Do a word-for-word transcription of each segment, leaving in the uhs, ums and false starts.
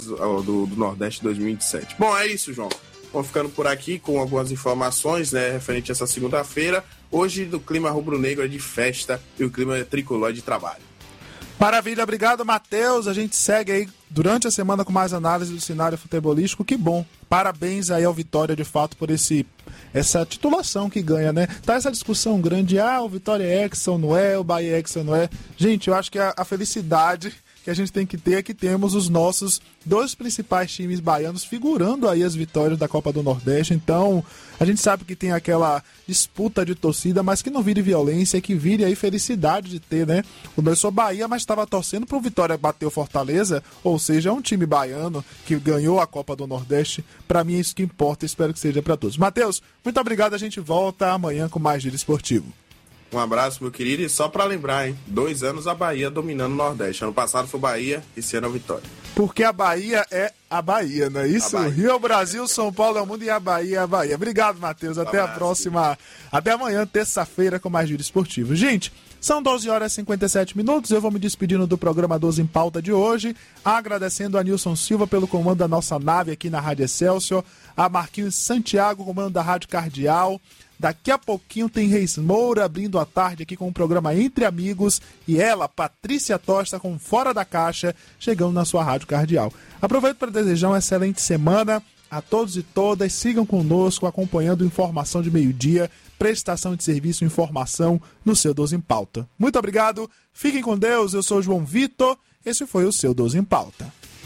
do, do Nordeste dois mil e vinte e sete. Bom, é isso, João. Vamos ficando por aqui com algumas informações, né, referente a essa segunda-feira. Hoje, do clima rubro-negro é de festa e o clima é tricolor de trabalho. Maravilha, obrigado, Matheus. A gente segue aí durante a semana com mais análise do cenário futebolístico. Que bom. Parabéns aí ao Vitória, de fato, por esse, essa titulação que ganha, né? Tá essa discussão grande, ah, o Vitória é Hexa ou não é, o Bahia é Hexa ou não é. Gente, eu acho que a, a felicidade que a gente tem que ter é que temos os nossos dois principais times baianos figurando aí as vitórias da Copa do Nordeste. Então, a gente sabe que tem aquela disputa de torcida, mas que não vire violência, que vire aí felicidade de ter, né? Eu sou Bahia, mas estava torcendo pro Vitória bater o Fortaleza, ou seja, é um time baiano que ganhou a Copa do Nordeste. Para mim é isso que importa, espero que seja para todos. Matheus, muito obrigado, a gente volta amanhã com mais Giro Esportivo. Um abraço, meu querido, e só pra lembrar, hein? Dois anos a Bahia dominando o Nordeste. Ano passado foi Bahia, esse ano é Vitória. Porque a Bahia é a Bahia, não é isso? Rio é o Brasil, São Paulo é o mundo e a Bahia é a Bahia. Obrigado, Matheus. Até um abraço, a próxima. Querido. Até amanhã, terça-feira, com mais Giro Esportivo. Gente, são doze horas e cinquenta e sete minutos. Eu vou me despedindo do programa doze em Pauta de hoje, agradecendo a Nilson Silva pelo comando da nossa nave aqui na Rádio Excelsior, a Marquinhos Santiago, comando da Rádio Cardeal. Daqui a pouquinho tem Reis Moura abrindo a tarde aqui com o programa Entre Amigos e ela, Patrícia Tosta, com Fora da Caixa, chegando na sua Rádio Cardeal. Aproveito para desejar uma excelente semana a todos e todas. Sigam conosco acompanhando informação de meio-dia, prestação de serviço e informação no seu doze em Pauta. Muito obrigado, fiquem com Deus, eu sou o João Vitor, esse foi o seu doze em Pauta.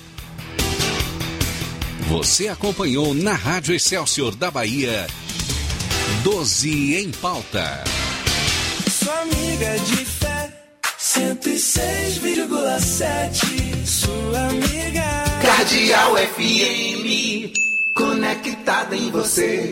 Você acompanhou na Rádio Excelsior da Bahia doze em Pauta. Sua amiga de fé, cento e seis vírgula sete. Sua amiga Cardeal F M, conectada em você.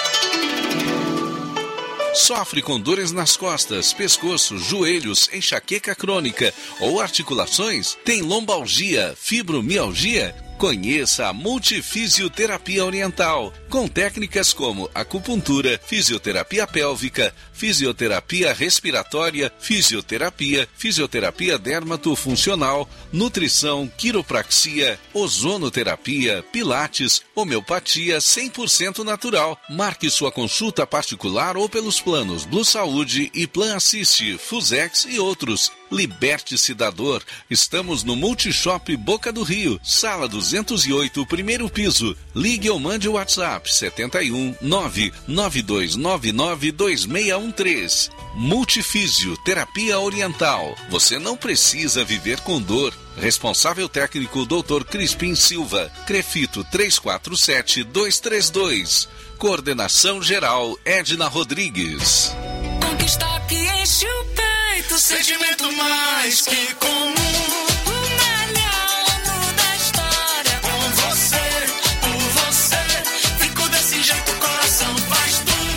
Sofre com dores nas costas, pescoço, joelhos, enxaqueca crônica ou articulações? Tem lombalgia, fibromialgia? Conheça a Multifisioterapia Oriental, com técnicas como acupuntura, fisioterapia pélvica, fisioterapia respiratória, fisioterapia, fisioterapia dermatofuncional, nutrição, quiropraxia, ozonoterapia, pilates, homeopatia cem por cento natural. Marque sua consulta particular ou pelos planos Blue Saúde e Plan Assist, Fusex e outros. Liberte-se da dor. Estamos no Multishop Boca do Rio, sala duzentos e oito, primeiro piso. Ligue ou mande o WhatsApp sete um nove nove dois nove nove dois seis um três. Multifísio Terapia Oriental. Você não precisa viver com dor. Responsável técnico doutor Crispim Silva. Crefito três quatro sete dois três dois. Coordenação geral Edna Rodrigues. Conquista que enche o peito, sentimento mais que comum. O melhor ano da história. Com você, por você, fico desse jeito, o coração faz tum,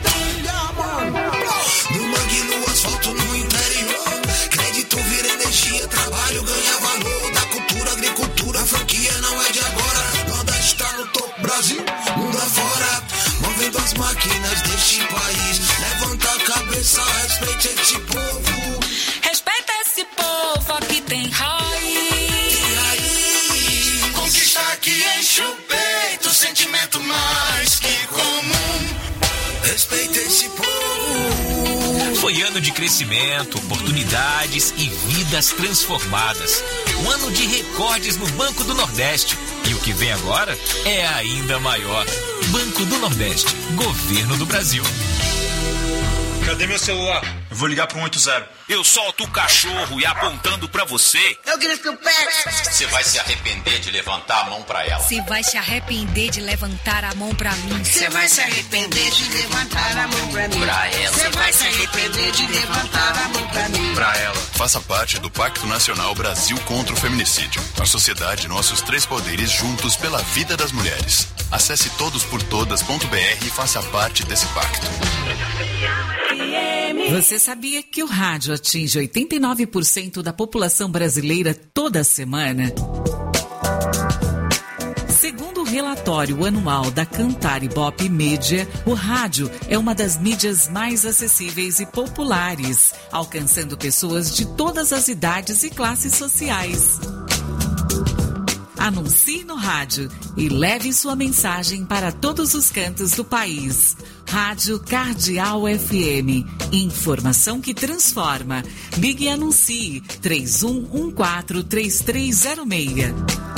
tum. No mangue, no asfalto, no interior, crédito vira energia, trabalho ganha valor. Da cultura, agricultura, a franquia não é de agora. Nordeste está no topo, Brasil, mundo afora, movendo as máquinas deste país. Levanta a cabeça, respeite esse povo. Respeita esse povo, aqui tem raiz. E aí? Conquista que enche o peito, sentimento mais que comum. Respeita esse povo. Foi ano de crescimento, oportunidades e vidas transformadas. Um ano de recordes no Banco do Nordeste. E o que vem agora é ainda maior. Banco do Nordeste, Governo do Brasil. Cadê meu celular? Eu vou ligar pro um oito zero. Eu solto o cachorro e apontando pra você. Eu grito o pé. Você vai se arrepender de levantar a mão pra ela. Você vai se arrepender de levantar a mão pra mim. Você vai se arrepender de levantar a mão pra mim. Pra ela. Você vai se arrepender de levantar a mão pra mim. Pra ela. Faça parte do Pacto Nacional Brasil contra o Feminicídio. A sociedade, nossos três poderes juntos pela vida das mulheres. Acesse todos por todas ponto b r e faça parte desse pacto. Você sabia que o rádio atinge oitenta e nove por cento da população brasileira toda semana? Segundo o relatório anual da Cantar Ibope Mídia, o rádio é uma das mídias mais acessíveis e populares, alcançando pessoas de todas as idades e classes sociais. Anuncie no rádio e leve sua mensagem para todos os cantos do país. Rádio Cardeal F M. Informação que transforma. Ligue e anuncie três um um quatro, três três zero seis.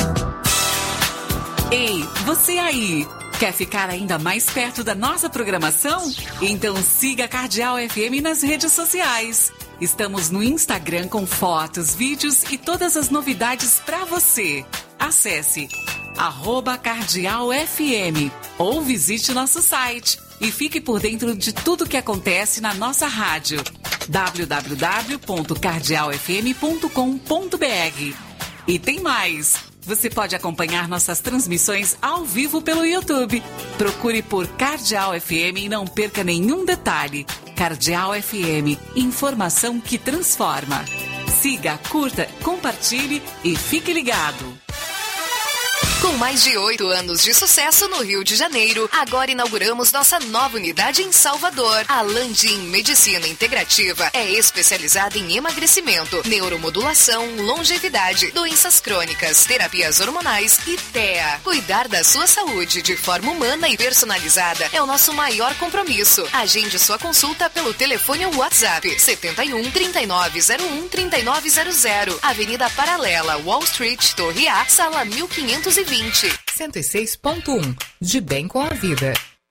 Ei, você aí! Quer ficar ainda mais perto da nossa programação? Então siga a Cardeal F M nas redes sociais. Estamos no Instagram com fotos, vídeos e todas as novidades para você. Acesse arroba Cardeal F M ou visite nosso site e fique por dentro de tudo que acontece na nossa rádio. w w w ponto cardeal f m ponto com ponto b r. E tem mais! Você pode acompanhar nossas transmissões ao vivo pelo YouTube. Procure por Cardeal F M e não perca nenhum detalhe. Cardeal F M, informação que transforma. Siga, curta, compartilhe e fique ligado. Com mais de oito anos de sucesso no Rio de Janeiro, agora inauguramos nossa nova unidade em Salvador. A Landim Medicina Integrativa é especializada em emagrecimento, neuromodulação, longevidade, doenças crônicas, terapias hormonais e T E A. Cuidar da sua saúde de forma humana e personalizada é o nosso maior compromisso. Agende sua consulta pelo telefone ou WhatsApp setenta e um, trinta e nove zero um, trinta e nove zero zero, Avenida Paralela, Wall Street, Torre A, sala mil quinhentos e vinte. cento e seis ponto um. De bem com a vida.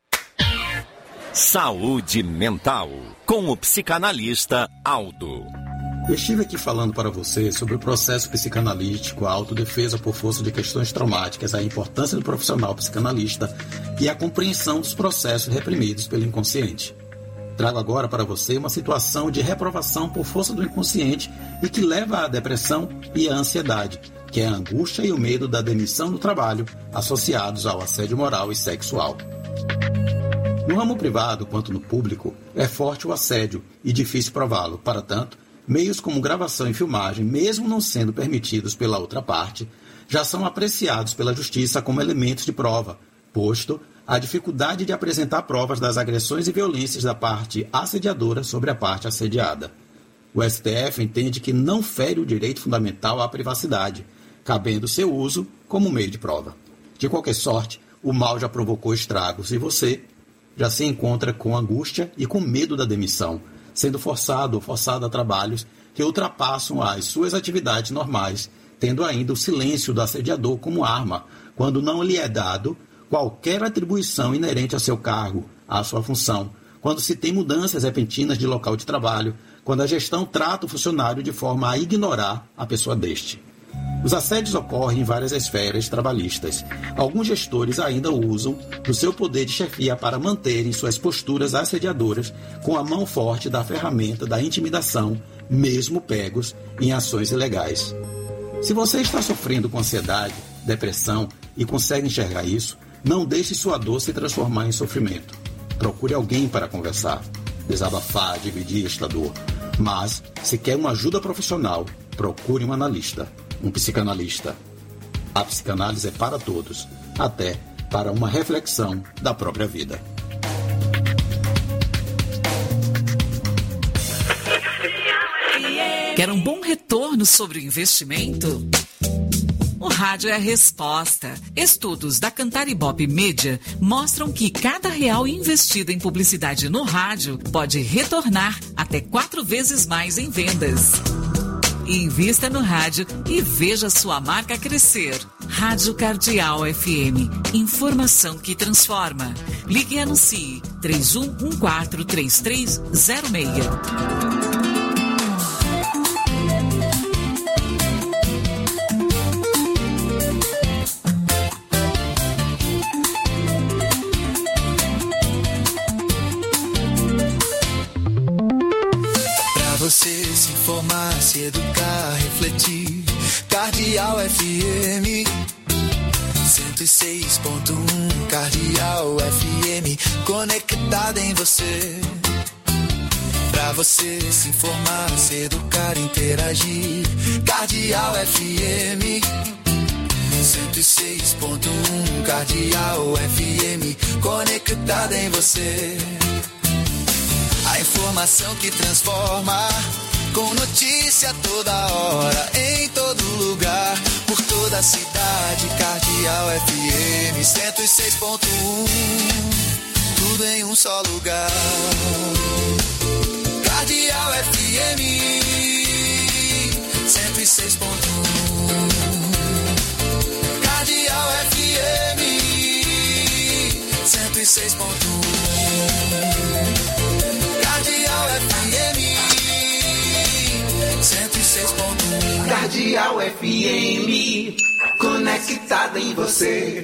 Saúde mental, com o psicanalista Aldo. Eu estive aqui falando para você sobre o processo psicanalítico, a autodefesa por força de questões traumáticas, a importância do profissional psicanalista e a compreensão dos processos reprimidos pelo inconsciente. Trago agora para você uma situação de reprovação por força do inconsciente e que leva à depressão e à ansiedade, que é a angústia e o medo da demissão do trabalho associados ao assédio moral e sexual. No ramo privado quanto no público, é forte o assédio e difícil prová-lo. Para tanto, meios como gravação e filmagem, mesmo não sendo permitidos pela outra parte, já são apreciados pela justiça como elementos de prova, posto a dificuldade de apresentar provas das agressões e violências da parte assediadora sobre a parte assediada. O S T F entende que não fere o direito fundamental à privacidade, cabendo seu uso como meio de prova. De qualquer sorte, o mal já provocou estragos e você já se encontra com angústia e com medo da demissão, sendo forçado ou forçada a trabalhos que ultrapassam as suas atividades normais, tendo ainda o silêncio do assediador como arma, quando não lhe é dado qualquer atribuição inerente ao seu cargo, à sua função, quando se tem mudanças repentinas de local de trabalho, quando a gestão trata o funcionário de forma a ignorar a pessoa deste. Os assédios ocorrem em várias esferas trabalhistas. Alguns gestores ainda usam do seu poder de chefia para manterem suas posturas assediadoras com a mão forte da ferramenta da intimidação, mesmo pegos em ações ilegais. Se você está sofrendo com ansiedade, depressão e consegue enxergar isso, não deixe sua dor se transformar em sofrimento. Procure alguém para conversar, desabafar, dividir esta dor. Mas, se quer uma ajuda profissional, procure um analista, um psicanalista. A psicanálise é para todos, até para uma reflexão da própria vida. Quer um bom retorno sobre o investimento? O rádio é a resposta. Estudos da Cantar Ibope Media mostram que cada real investido em publicidade no rádio pode retornar até quatro vezes mais em vendas. Invista no rádio e veja sua marca crescer. Rádio Cardeal F M. Informação que transforma. Ligue e anuncie três um um quatro, três três zero seis. Você se informar, se educar, refletir. Cardeal F M cento e seis ponto um. Cardeal F M conectada em você. Pra você se informar, se educar, interagir. Cardeal F M cento e seis ponto um. Cardeal F M conectada em você. A informação que transforma, com notícia toda hora, em todo lugar, por toda a cidade. Cardeal F M cento e seis ponto um, tudo em um só lugar. Cardeal F M cento e seis ponto um, Cardeal F M cento e seis ponto um, Cardeal F M cento e seis ponto um, Cardeal F M, conectada em você.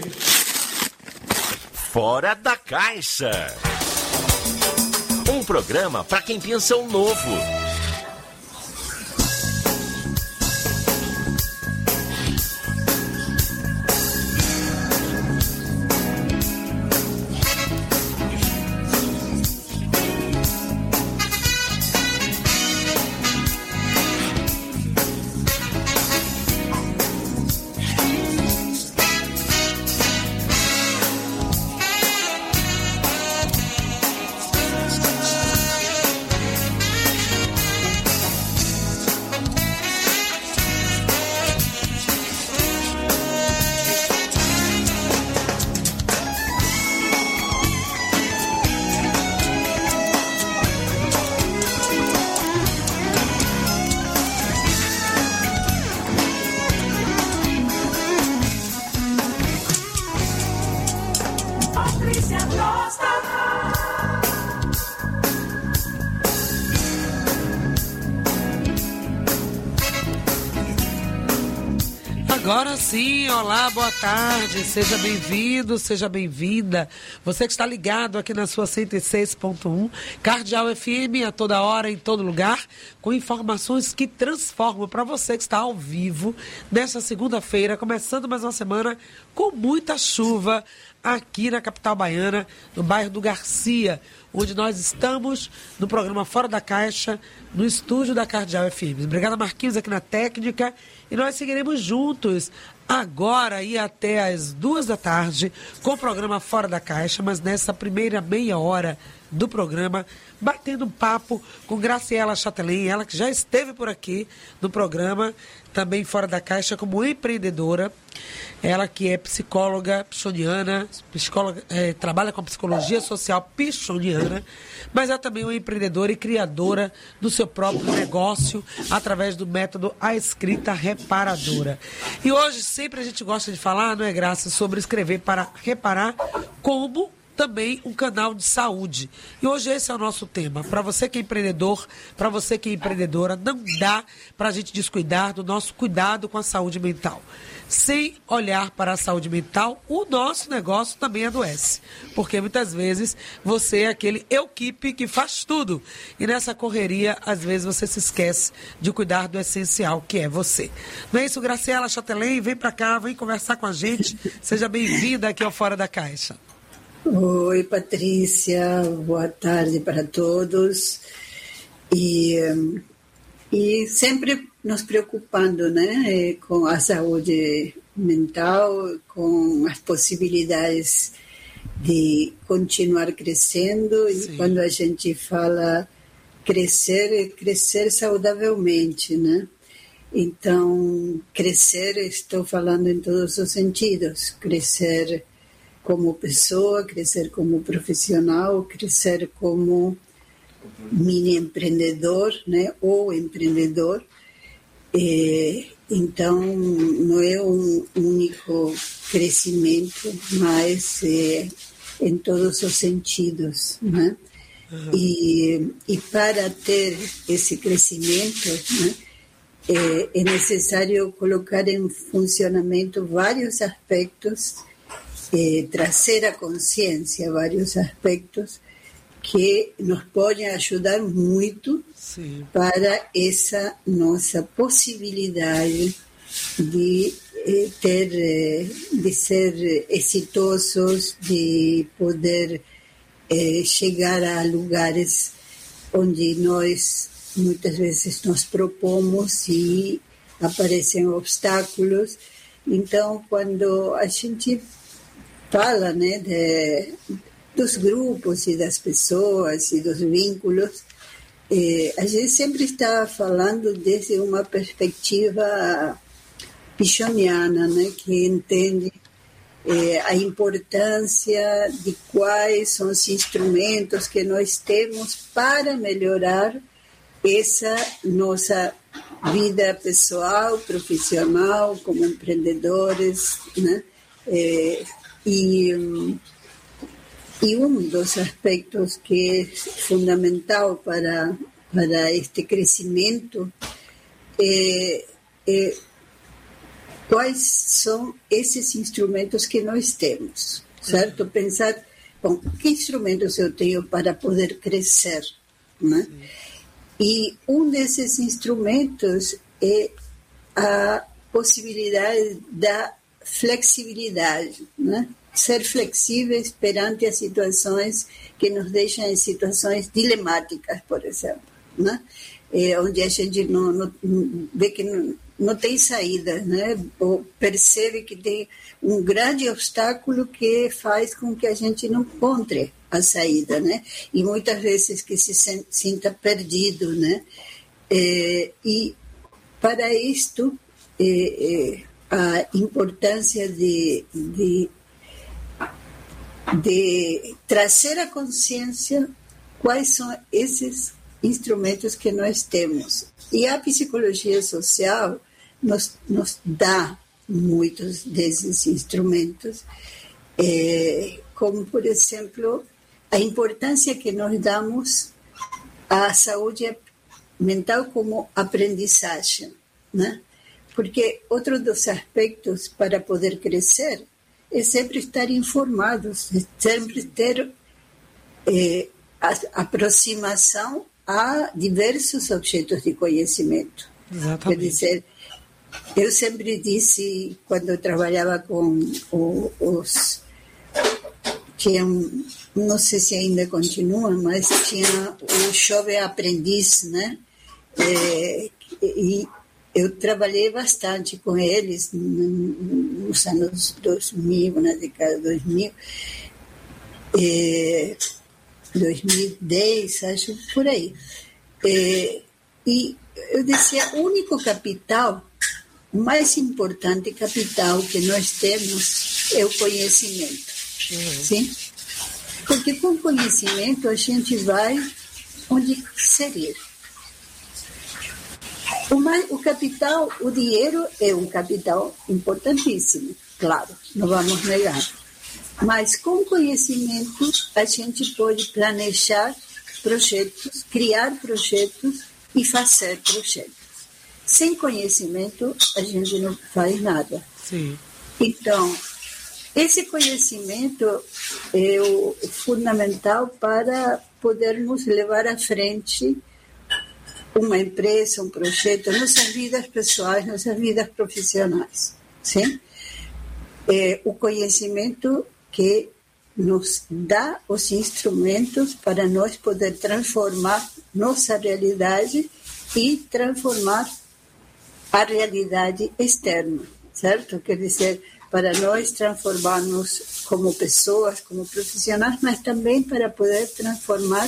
Fora da Caixa. Um programa para quem pensa o novo. Agora sim, olá, boa tarde, seja bem-vindo, seja bem-vinda. Você que está ligado aqui na sua cento e seis ponto um, Cardeal F M, a toda hora, em todo lugar, com informações que transformam para você que está ao vivo nesta segunda-feira, começando mais uma semana com muita chuva aqui na capital baiana, no bairro do Garcia, onde nós estamos no programa Fora da Caixa, no estúdio da Cardeal F M. Obrigada, Marquinhos, aqui na técnica, e nós seguiremos juntos agora e até às duas da tarde com o programa Fora da Caixa, mas nessa primeira meia hora do programa, batendo um papo com Graciela Chatelain, ela que já esteve por aqui no programa, também Fora da Caixa, como empreendedora. Ela que é psicóloga pichoniana, psicóloga, é, trabalha com a psicologia social pichoniana, mas é também uma empreendedora e criadora do seu próprio negócio através do método A Escrita Reparadora. E hoje sempre a gente gosta de falar, não é, Graça, sobre escrever para reparar, como também um canal de saúde. E hoje esse é o nosso tema. Para você que é empreendedor, para você que é empreendedora, não dá para a gente descuidar do nosso cuidado com a saúde mental. Sem olhar para a saúde mental, o nosso negócio também adoece. Porque muitas vezes você é aquele equipe que faz tudo. E nessa correria, às vezes você se esquece de cuidar do essencial, que é você. Não é isso, Graciela Chatelain? Vem para cá, vem conversar com a gente. Seja bem-vinda aqui ao Fora da Caixa. Oi, Patrícia, boa tarde para todos. E, e sempre nos preocupando, né, com a saúde mental, com as possibilidades de continuar crescendo. Sim. E quando a gente fala crescer, é crescer saudavelmente, né? Então, crescer, estou falando em todos os sentidos, crescer como pessoa, crescer como profissional, crescer como mini empreendedor, né, ou empreendedor. É, então, não é um único crescimento, mas é, em todos os sentidos, né? Uhum. E, e para ter esse crescimento, né, é, é necessário colocar em funcionamento vários aspectos, Eh, trazer à consciência vários aspectos que nos podem ajudar muito. Sim. Para essa nossa possibilidade de eh, ter, eh, de ser exitosos, de poder eh, chegar a lugares onde nós muitas vezes nos propomos e aparecem obstáculos. Então, quando a gente fala, né, de, dos grupos e das pessoas e dos vínculos, é, a gente sempre está falando desde uma perspectiva pichoniana, né, que entende é, a importância de quais são os instrumentos que nós temos para melhorar essa nossa vida pessoal, profissional, como empreendedores, né? É, e, e um dos aspectos que é fundamental para, para este crescimento é, é quais são esses instrumentos que nós temos, certo? Pensar, bom, que instrumentos eu tenho para poder crescer, né? E um desses instrumentos é a possibilidade da flexibilidade, né? Ser flexíveis perante as situações que nos deixam em situações dilemáticas, por exemplo, né? É, onde a gente não, não vê que não, não tem saída, né? Ou percebe que tem um grande obstáculo que faz com que a gente não encontre a saída, né? E muitas vezes que se sinta perdido, né? É, e para isto, é, é, a importância de, de, de trazer a consciência quais são esses instrumentos que nós temos. E a psicologia social nos, nos dá muitos desses instrumentos, é, como, por exemplo, a importância que nós damos à saúde mental como aprendizagem, né? Porque outro dos aspectos para poder crescer é sempre estar informados, sempre ter é, a aproximação a diversos objetos de conhecimento. Exatamente. Quer dizer, eu sempre disse, quando eu trabalhava com o, os... tinha um, não sei se ainda continua, mas tinha o jovem aprendiz, né? É, e eu trabalhei bastante com eles nos anos dois mil, na década de dois mil, é, dois mil e dez, acho, por aí. É, e eu dizia, o único capital, o mais importante capital que nós temos é o conhecimento. Uhum. Sim? Porque com conhecimento a gente vai onde quiser ir. O, mais, o capital, o dinheiro é um capital importantíssimo, claro, não vamos negar. Mas com conhecimento a gente pode planejar projetos, criar projetos e fazer projetos. Sem conhecimento a gente não faz nada. Sim. Então, esse conhecimento é o fundamental para podermos levar à frente uma empresa, um projeto, nossas vidas pessoais, nossas vidas profissionais. Sim? É o conhecimento que nos dá os instrumentos para nós poder transformar nossa realidade e transformar a realidade externa, certo? Quer dizer, para nós transformarmos como pessoas, como profissionais, mas também para poder transformar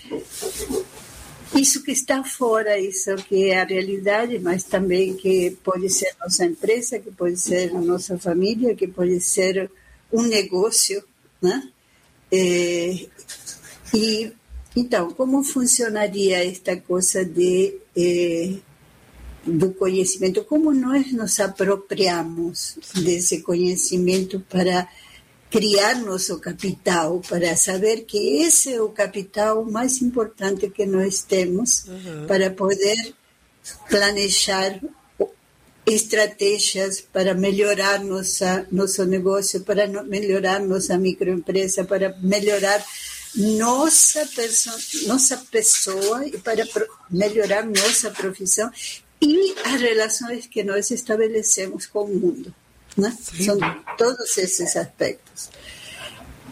isso que está fora, isso que é a realidade, mas também que pode ser nossa empresa, que pode ser nossa família, que pode ser um negócio, né? É, e, então, como funcionaria esta coisa de, é, do conhecimento? Como nós nos apropriamos desse conhecimento para criar nosso capital, para saber que esse é o capital mais importante que nós temos, uhum, para poder planejar estratégias para melhorar nossa, nosso negócio, para melhorar nossa microempresa, para melhorar nossa, perso- nossa pessoa e para pro- melhorar nossa profissão e as relações que nós estabelecemos com o mundo. Né? São todos esses aspectos.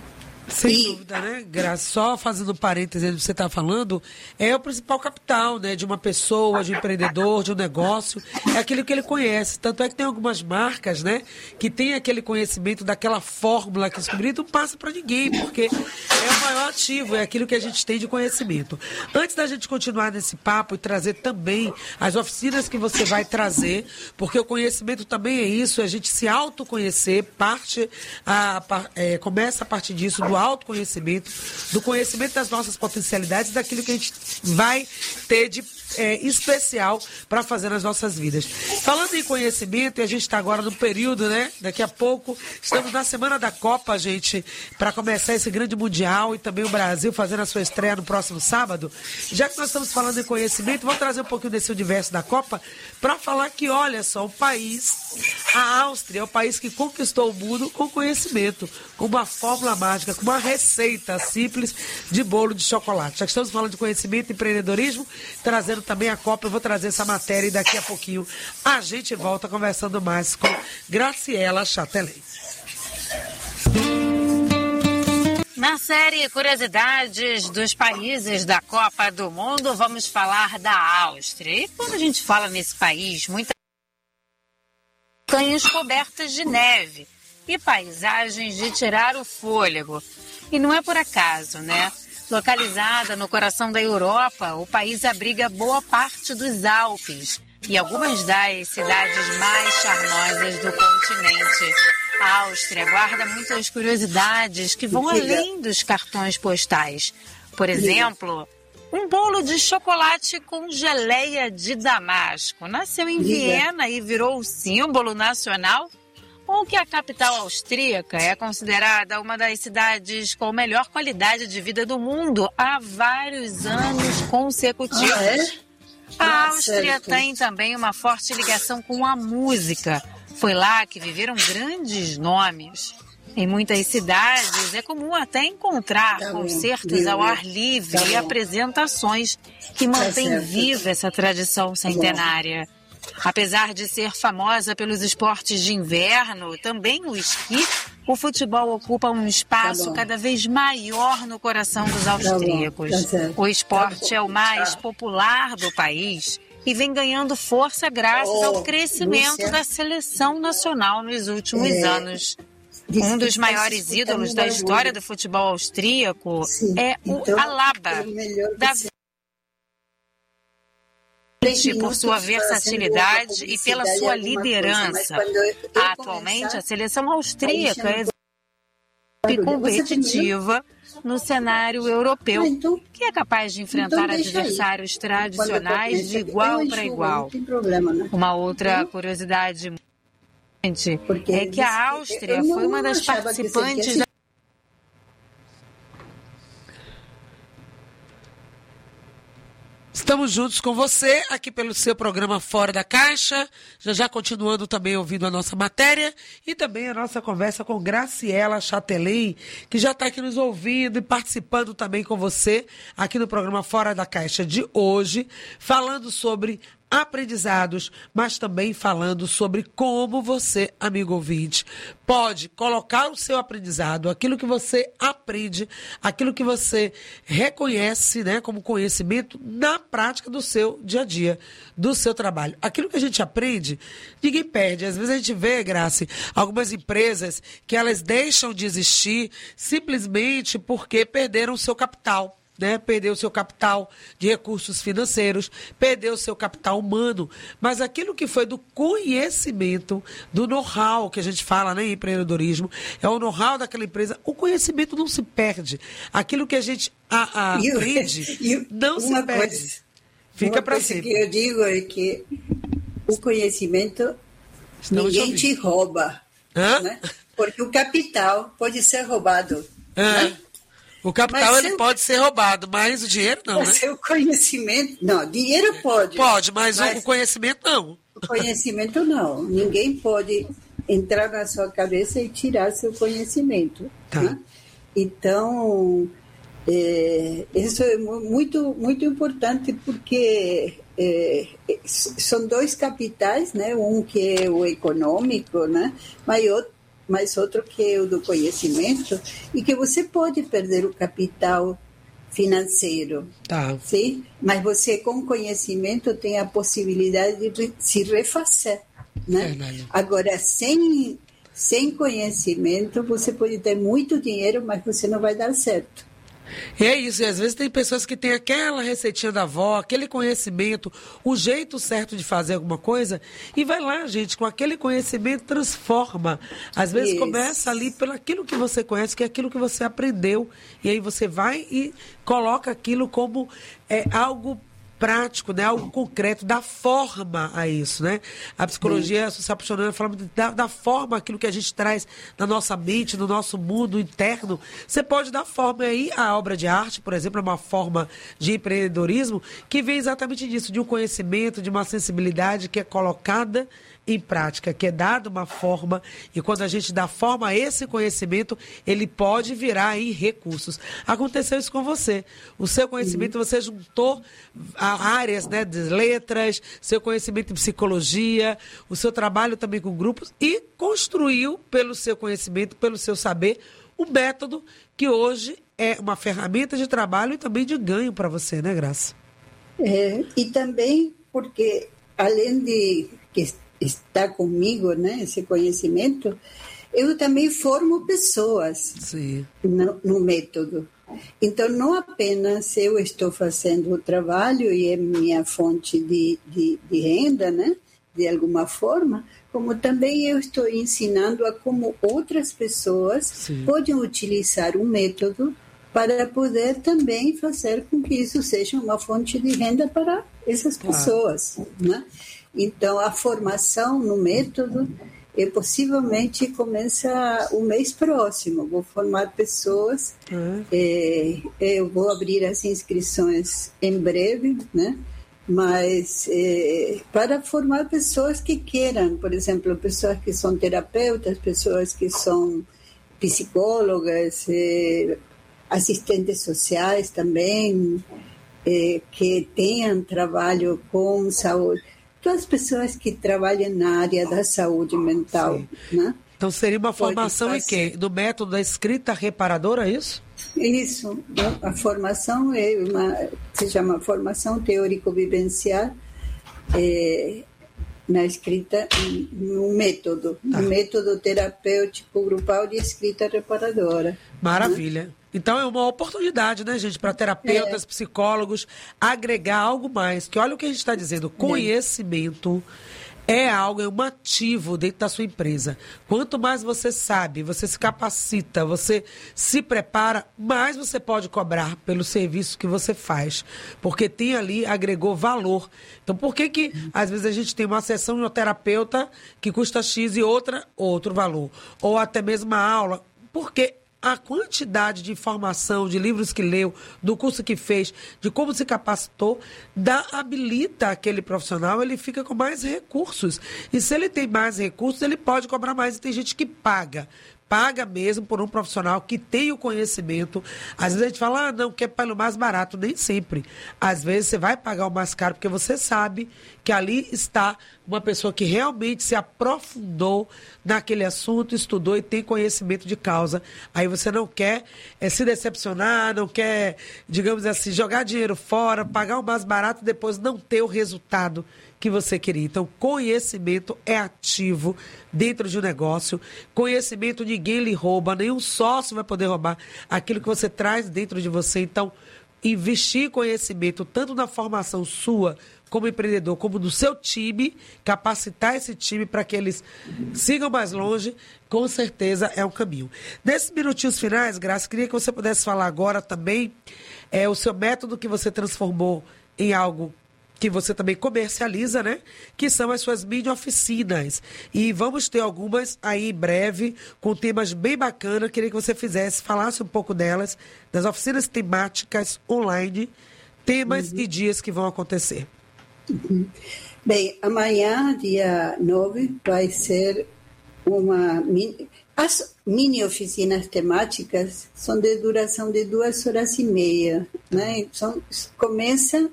Sem e... dúvida, né, Graça? Só fazendo parênteses do que você está falando, é o principal capital, né, de uma pessoa, de um empreendedor, de um negócio, é aquilo que ele conhece. Tanto é que tem algumas marcas, né, que tem aquele conhecimento daquela fórmula que descobriu, não passa para ninguém, porque é o maior ativo, é aquilo que a gente tem de conhecimento. Antes da gente continuar nesse papo e trazer também as oficinas que você vai trazer, porque o conhecimento também é isso, é a gente se autoconhecer, parte a, é, começa a partir disso, do autoconhecimento, do conhecimento das nossas potencialidades, daquilo que a gente vai ter de é, especial para fazer nas nossas vidas. Falando em conhecimento, e a gente está agora no período, né? Daqui a pouco, estamos na semana da Copa, gente, para começar esse grande Mundial e também o Brasil fazendo a sua estreia no próximo sábado. Já que nós estamos falando em conhecimento, vou trazer um pouquinho desse universo da Copa para falar que, olha só, o país, a Áustria, é o país que conquistou o mundo com conhecimento, com uma fórmula mágica, com uma receita simples de bolo de chocolate. Já que estamos falando de conhecimento e empreendedorismo, trazendo também a Copa, eu vou trazer essa matéria e daqui a pouquinho a gente volta conversando mais com Graciela Chatelet. Na série Curiosidades dos Países da Copa do Mundo, vamos falar da Áustria. E quando a gente fala nesse país, muitas montanhas cobertas de neve e paisagens de tirar o fôlego. E não é por acaso, né? Localizada no coração da Europa, o país abriga boa parte dos Alpes e algumas das cidades mais charmosas do continente. A Áustria guarda muitas curiosidades que vão além dos cartões postais. Por exemplo, um bolo de chocolate com geleia de damasco. Nasceu em Viena e virou o símbolo nacional. Ou que a capital austríaca é considerada uma das cidades com melhor qualidade de vida do mundo há vários anos consecutivos. Ah, é? A Áustria ah, tem também uma forte ligação com a música. Foi lá que viveram grandes nomes. Em muitas cidades é comum até encontrar tá concertos ao ar livre tá e apresentações que mantêm tá viva essa tradição centenária. Apesar de ser famosa pelos esportes de inverno, também o esqui, o futebol ocupa um espaço tá cada vez maior no coração dos austríacos. Tá tá o esporte tá é o mais popular do país e vem ganhando força graças oh, ao crescimento Lúcia. da seleção nacional nos últimos é, anos. Um dos maiores ídolos da história do futebol austríaco Sim, é o então, Alaba, da por sua versatilidade e pela sua liderança. Atualmente, a seleção austríaca é competitiva no cenário europeu, que é capaz de enfrentar adversários tradicionais de igual para igual. Uma outra curiosidade é que a Áustria foi uma das participantes da Estamos juntos com você aqui pelo seu programa Fora da Caixa, já já continuando também ouvindo a nossa matéria e também a nossa conversa com Graciela Chatelet, que já está aqui nos ouvindo e participando também com você aqui no programa Fora da Caixa de hoje, falando sobre aprendizados, mas também falando sobre como você, amigo ouvinte, pode colocar o seu aprendizado, aquilo que você aprende, aquilo que você reconhece, né, como conhecimento na prática do seu dia a dia, do seu trabalho. Aquilo que a gente aprende, ninguém perde. Às vezes a gente vê, Graci, algumas empresas que elas deixam de existir simplesmente porque perderam o seu capital. Né, perdeu o seu capital de recursos financeiros, perdeu o seu capital humano, mas aquilo que foi do conhecimento, do know-how que a gente fala, né, em empreendedorismo, é o know-how daquela empresa, o conhecimento não se perde. Aquilo que a gente a, a aprende eu, não se perde. Coisa, Fica para sempre. O que eu digo é que o conhecimento Estamos ninguém te rouba, né? Porque o capital pode ser roubado. É. Né? O capital ele seu, pode ser roubado, mas o dinheiro não, né? O seu conhecimento... Não, dinheiro pode. Pode, mas, mas o conhecimento não. O conhecimento não. Ninguém pode entrar na sua cabeça e tirar seu conhecimento. Tá. Né? Então, é, isso é muito, muito importante porque é, são dois capitais, né? Um que é o econômico, né? Mas outro, mas outro que é o do conhecimento, e que você pode perder o capital financeiro, tá. Sim? Mas você com conhecimento tem a possibilidade de se refazer, né? É, agora sem, sem conhecimento você pode ter muito dinheiro, mas você não vai dar certo. E é isso, e às vezes tem pessoas que têm aquela receitinha da avó, aquele conhecimento, o jeito certo de fazer alguma coisa, e vai lá, gente, com aquele conhecimento transforma. Às vezes Isso. começa ali pelo aquilo que você conhece, que é aquilo que você aprendeu, e aí você vai e coloca aquilo como é, algo prático, né? Algo concreto, dá forma a isso, né? A psicologia social apaixonante fala da, da forma aquilo que a gente traz na nossa mente, no nosso mundo interno. Você pode dar forma aí, a obra de arte, por exemplo, é uma forma de empreendedorismo que vem exatamente disso, de um conhecimento, de uma sensibilidade que é colocada em prática, que é dada uma forma, e quando a gente dá forma a esse conhecimento, ele pode virar em recursos. Aconteceu isso com você. O seu conhecimento, uhum. você juntou a áreas, né, de letras, seu conhecimento em psicologia, o seu trabalho também com grupos, e construiu, pelo seu conhecimento, pelo seu saber, um método que hoje é uma ferramenta de trabalho e também de ganho para você, né, Graça? É, e também porque, além de que está comigo, né, esse conhecimento, eu também formo pessoas Sim. No, no método. Então, não apenas eu estou fazendo o trabalho e é minha fonte de, de, de renda, né, de alguma forma, como também eu estou ensinando a como outras pessoas Sim. podem utilizar o método para poder também fazer com que isso seja uma fonte de renda para essas pessoas, claro. Né? Então, a formação no método é, possivelmente começa o mês próximo. Vou formar pessoas, uhum. é, eu vou abrir as inscrições em breve, né? Mas é, para formar pessoas que queiram, por exemplo, pessoas que são terapeutas, pessoas que são psicólogas, é, assistentes sociais também, é, que tenham trabalho com saúde. Todas as pessoas que trabalham na área da saúde mental, né? Então seria uma formação em quê? Do método da escrita reparadora, é isso? Isso. A formação é uma, se chama formação teórico-vivencial é, na escrita, no método, tá. no método terapêutico grupal de escrita reparadora. Maravilha. Né? Então é uma oportunidade, né, gente, para terapeutas, é. psicólogos, agregar algo mais. Que olha o que a gente está dizendo, conhecimento é algo, é um ativo dentro da sua empresa. Quanto mais você sabe, você se capacita, você se prepara, mais você pode cobrar pelo serviço que você faz. Porque tem ali, agregou valor. Então, por que que, às vezes, a gente tem uma sessão de um terapeuta que custa X e outra, outro valor? Ou até mesmo uma aula. Porque a quantidade de informação, de livros que leu, do curso que fez, de como se capacitou, dá, habilita aquele profissional, ele fica com mais recursos. E se ele tem mais recursos, ele pode cobrar mais. E tem gente que paga. Paga mesmo por um profissional que tem o conhecimento. Às vezes a gente fala, ah, não, quer pelo mais barato. Nem sempre. Às vezes você vai pagar o mais caro, porque você sabe que ali está uma pessoa que realmente se aprofundou naquele assunto, estudou e tem conhecimento de causa. Aí você não quer é, se decepcionar, não quer, digamos assim, jogar dinheiro fora, pagar o mais barato e depois não ter o resultado que você queria. Então, conhecimento é ativo dentro de um negócio. Conhecimento ninguém lhe rouba, nenhum sócio vai poder roubar aquilo que você traz dentro de você. Então, investir em conhecimento, tanto na formação sua como empreendedor, como do seu time, capacitar esse time para que eles sigam mais longe, com certeza é um caminho. Nesses minutinhos finais, Graça, queria que você pudesse falar agora também é, o seu método que você transformou em algo que você também comercializa, né? Que são as suas mini oficinas. E vamos ter algumas aí em breve, com temas bem bacanas. Queria que você fizesse, falasse um pouco delas, das oficinas temáticas online, temas uhum. e dias que vão acontecer. Uhum. Bem, amanhã, dia nove, vai ser uma... Mini... As mini oficinas temáticas são de duração de duas horas e meia, né? São, começa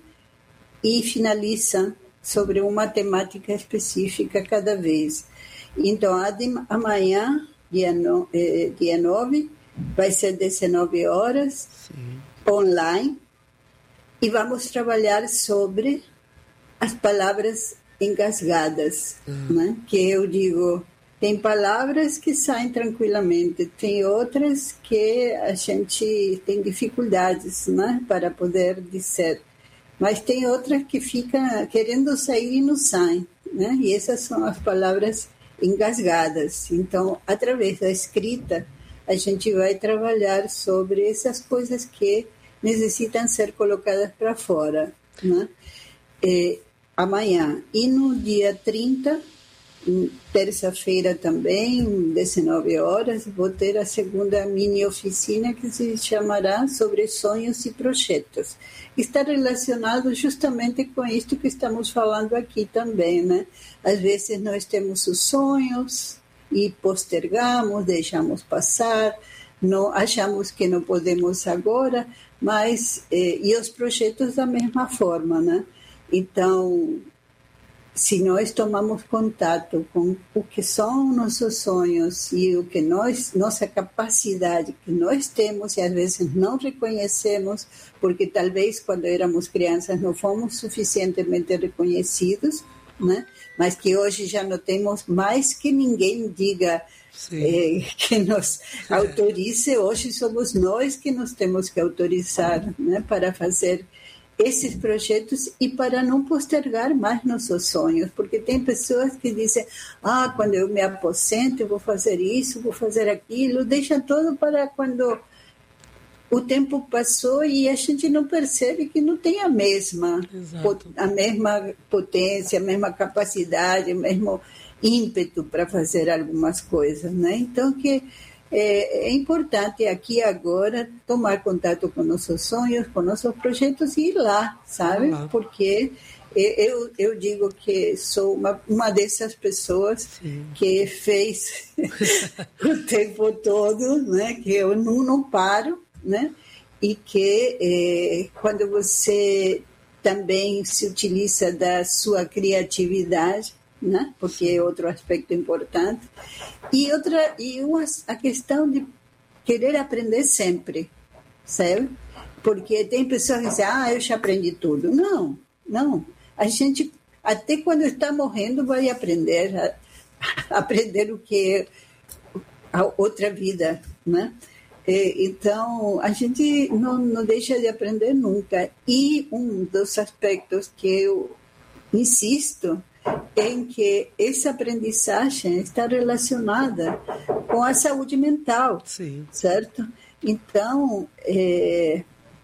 e finaliza sobre uma temática específica cada vez. Então, a de amanhã dia, no, eh, dia nove, vai ser dezenove horas, Sim. online, e vamos trabalhar sobre as palavras engasgadas, uhum. né? Que eu digo, tem palavras que saem tranquilamente, tem outras que a gente tem dificuldades, né? Para poder dizer, mas tem outras que ficam querendo sair e não saem, né? E essas são as palavras engasgadas. Então, através da escrita, a gente vai trabalhar sobre essas coisas que necessitam ser colocadas para fora, né? É, amanhã. E no dia trinta, terça-feira também, dezenove horas, vou ter a segunda mini oficina que se chamará sobre sonhos e projetos. Está relacionado justamente com isto que estamos falando aqui também, né? Às vezes nós temos os sonhos e postergamos, deixamos passar, não, achamos que não podemos agora, mas eh, e os projetos da mesma forma, né? Então, se nós tomamos contato com o que são nossos sonhos e o que nós, nossa capacidade que nós temos e às vezes não reconhecemos, porque talvez quando éramos crianças não fomos suficientemente reconhecidos, né? Mas que hoje já não temos mais que ninguém diga eh, que nos autorize, hoje somos nós que nos temos que autorizar, né? Para fazer esses projetos e para não postergar mais nossos sonhos, porque tem pessoas que dizem, ah, quando eu me aposento eu vou fazer isso, vou fazer aquilo, deixa tudo para quando o tempo passou e a gente não percebe que não tem a mesma, a mesma potência, a mesma capacidade, o mesmo ímpeto para fazer algumas coisas, né? Então, que É, é importante aqui agora tomar contato com nossos sonhos, com nossos projetos e ir lá, sabe? Olá. Porque eu, eu digo que sou uma, uma dessas pessoas Sim. que fez o tempo todo, né? Que eu não, não paro, né? E que é, quando você também se utiliza da sua criatividade, né? Porque é outro aspecto importante. E outra e uma, a questão de querer aprender sempre, sabe? Porque tem pessoas que dizem, ah, eu já aprendi tudo. Não, não. A gente, até quando está morrendo, vai aprender, a, a aprender o que é a outra vida, né? E, então, a gente não, não deixa de aprender nunca. E um dos aspectos que eu insisto em que essa aprendizagem está relacionada com a saúde mental, Sim. certo? Então, é,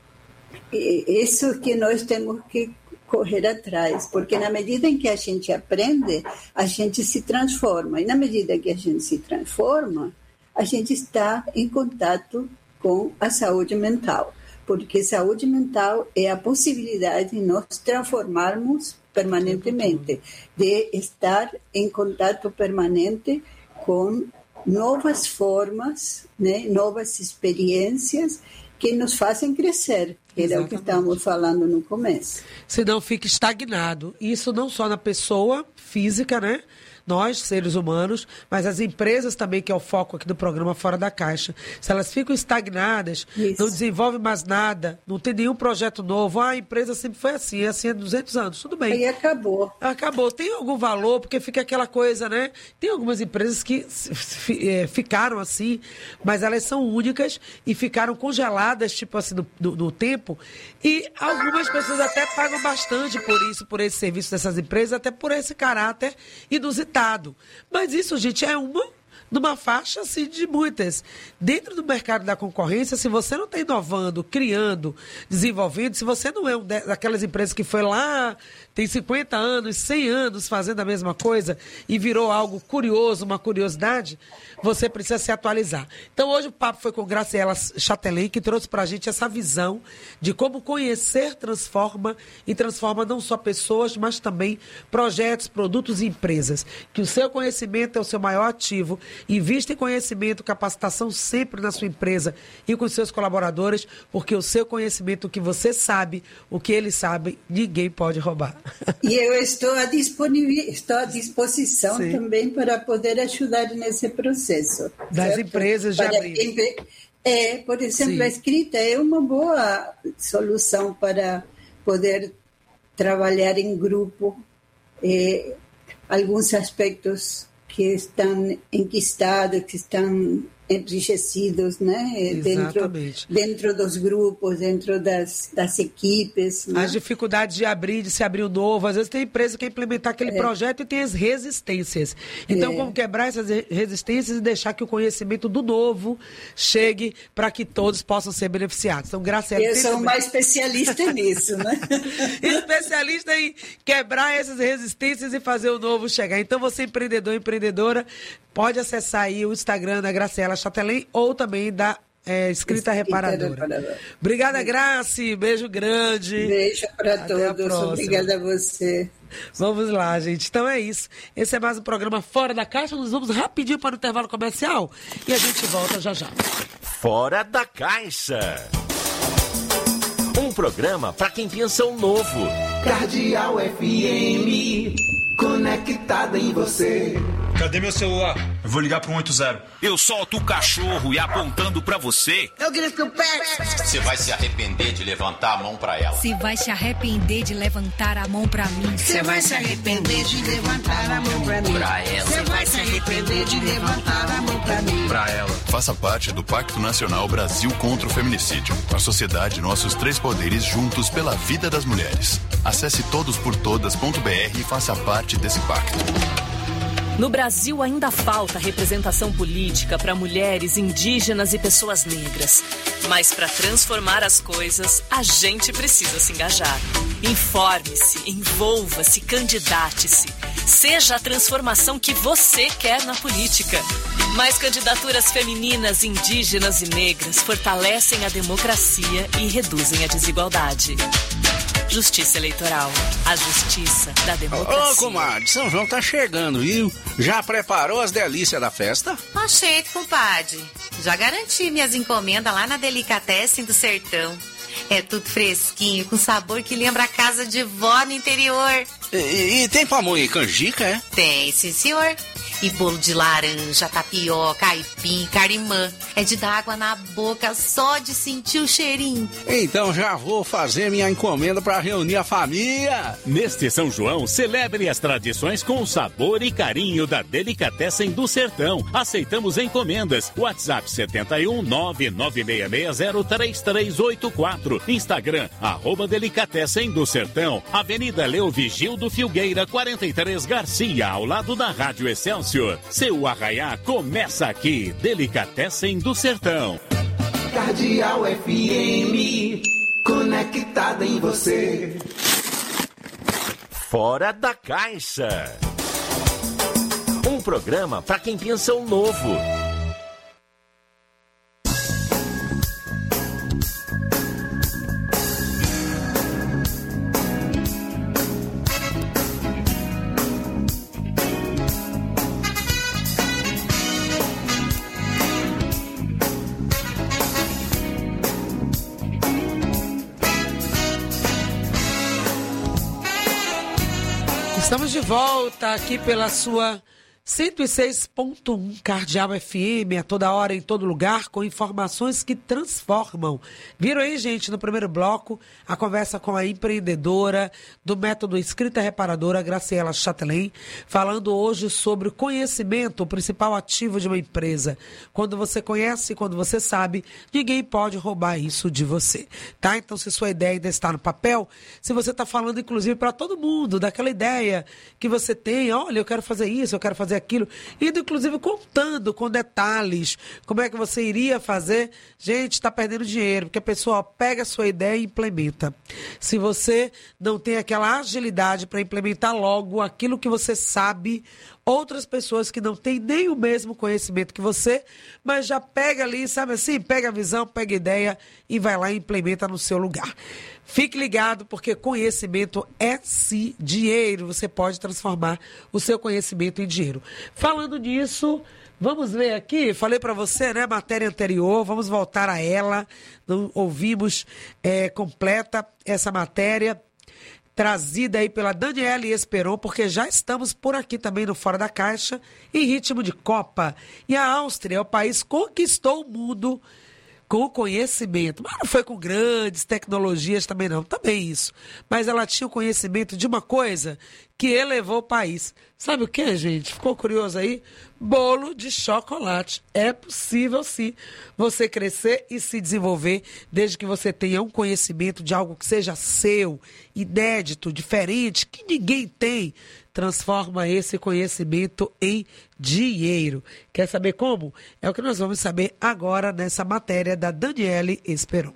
isso que nós temos que correr atrás, porque na medida em que a gente aprende, a gente se transforma, e na medida que a gente se transforma, a gente está em contato com a saúde mental, porque saúde mental é a possibilidade de nós transformarmos permanentemente, de estar em contato permanente com novas formas, né, novas experiências que nos fazem crescer, que era o que estávamos falando no começo. Senão fica estagnado. Isso não só na pessoa física, né? Nós, seres humanos, mas as empresas também, que é o foco aqui do programa Fora da Caixa. Se elas ficam estagnadas, Isso. não desenvolvem mais nada, não tem nenhum projeto novo, ah, a empresa sempre foi assim, é assim há duzentos anos, tudo bem. Aí acabou. Acabou. Tem algum valor, porque fica aquela coisa, né? Tem algumas empresas que ficaram assim, mas elas são únicas e ficaram congeladas, tipo assim, no, no, no tempo, e algumas pessoas até pagam bastante por isso, por esse serviço dessas empresas, até por esse caráter inusitado. Mas isso, gente, é uma numa faixa assim, de muitas. Dentro do mercado da concorrência, se você não está inovando, criando, desenvolvendo, se você não é um daquelas empresas que foi lá, tem cinquenta anos, cem anos fazendo a mesma coisa e virou algo curioso, uma curiosidade, você precisa se atualizar. Então, hoje o papo foi com Graciela Chatelain, que trouxe para a gente essa visão de como conhecer transforma e transforma não só pessoas, mas também projetos, produtos e empresas. Que o seu conhecimento é o seu maior ativo Invista em conhecimento, capacitação sempre na sua empresa e com seus colaboradores, porque o seu conhecimento, o que você sabe, o que eles sabem, ninguém pode roubar. E eu estou à, estou à disposição Sim. também para poder ajudar nesse processo. Das certo? Empresas de para abrir. Quem, é, por exemplo, Sim. a escrita é uma boa solução para poder trabalhar em grupo. É, alguns aspectos que estão enquistados, que estão enriquecidos, né? Dentro, dentro dos grupos, dentro das, das equipes. Né? As dificuldades de abrir, de se abrir o novo. Às vezes tem empresa que quer implementar aquele é. projeto e tem as resistências. Então, é. como quebrar essas resistências e deixar que o conhecimento do novo chegue para que todos possam ser beneficiados. Então, Graciela... Eu sou também... mais especialista nisso, né? Especialista em quebrar essas resistências e fazer o novo chegar. Então, você empreendedor, empreendedora, pode acessar aí o Instagram da Graciela Chatelain ou também da é, Escrita, Escrita Reparadora. Reparadora. Obrigada, Graci. Beijo grande. Beijo para todos. Obrigada a você. Vamos lá, gente. Então é isso. Esse é mais um programa Fora da Caixa. Nós vamos rapidinho para o intervalo comercial e a gente volta já já. Fora da Caixa. Um programa para quem pensa o novo. Cardeal F M. Conectada em você. Cadê meu celular? Eu vou ligar para um oito zero. Eu solto o cachorro e apontando para você. Eu grito pet. Você vai se arrepender de levantar a mão para ela. Você vai se arrepender de levantar a mão para mim. Você vai se arrepender de levantar a mão para mim. Pra ela. Você vai se arrepender de levantar a mão para mim. Pra ela. Faça parte do Pacto Nacional Brasil contra o Feminicídio. A sociedade, nossos três poderes juntos pela vida das mulheres. Acesse todos por todas ponto b r e faça parte desse pacto. No Brasil ainda falta representação política para mulheres, indígenas e pessoas negras. Mas para transformar as coisas, a gente precisa se engajar. Informe-se, envolva-se, candidate-se. Seja a transformação que você quer na política. Mais candidaturas femininas, indígenas e negras fortalecem a democracia e reduzem a desigualdade. Justiça Eleitoral. A justiça da democracia. Ô, comadre, São João tá chegando, viu? Já preparou as delícias da festa? Achei, compadre. Já garanti minhas encomendas lá na Delicatessen do Sertão. É tudo fresquinho, com sabor que lembra a casa de vó no interior. E, e, e tem pamonha e canjica, é? Tem, sim, senhor. E bolo de laranja, tapioca, aipim, carimã. É de dar água na boca só de sentir o cheirinho. Então já vou fazer minha encomenda para reunir a família. Neste São João, celebre as tradições com o sabor e carinho da Delicatessen do Sertão. Aceitamos encomendas. WhatsApp sete um nove nove seis seis zero três três oito quatro. Instagram, arroba Delicatessen do Sertão. Avenida Leo Vigildo Filgueira, quarenta e três Garcia, ao lado da Rádio Excelsior. Seu arraiá começa aqui. Delicatessen do Sertão. Cardeal F M, conectada em você. Fora da Caixa. Um programa para quem pensa o novo. Estamos de volta aqui pela sua cento e seis ponto um Cardeal F M, a toda hora, em todo lugar, com informações que transformam. Viram aí, gente, no primeiro bloco, a conversa com a empreendedora do método Escrita Reparadora, Graciela Chatelain, falando hoje sobre o conhecimento, o principal ativo de uma empresa. Quando você conhece, quando você sabe, ninguém pode roubar isso de você, tá? Então, se sua ideia ainda está no papel, se você está falando, inclusive, para todo mundo, daquela ideia que você tem, olha, eu quero fazer isso, eu quero fazer aquilo, indo inclusive contando com detalhes como é que você iria fazer, gente, está perdendo dinheiro, porque a pessoa pega a sua ideia e implementa. Se você não tem aquela agilidade para implementar logo aquilo que você sabe, outras pessoas que não têm nem o mesmo conhecimento que você, mas já pega ali, sabe assim, pega a visão, pega a ideia e vai lá e implementa no seu lugar. Fique ligado, porque conhecimento é sim dinheiro. Você pode transformar o seu conhecimento em dinheiro. Falando nisso, Vamos ver aqui, falei para você, né, matéria anterior, vamos voltar a ela. Não ouvimos é, completa essa matéria trazida aí pela Daniele Esperon, porque já estamos por aqui também no Fora da Caixa, em ritmo de Copa. E a Áustria é o país que conquistou o mundo com conhecimento, mas não foi com grandes tecnologias também não, também isso. Mas ela tinha o conhecimento de uma coisa que elevou o país. Sabe o que, gente? Ficou curioso aí? Bolo de chocolate. É possível, sim, você crescer e se desenvolver, desde que você tenha um conhecimento de algo que seja seu, inédito, diferente, que ninguém tem. Transforma esse conhecimento em dinheiro. Quer saber como? É o que nós vamos saber agora nessa matéria da Daniele Esperon.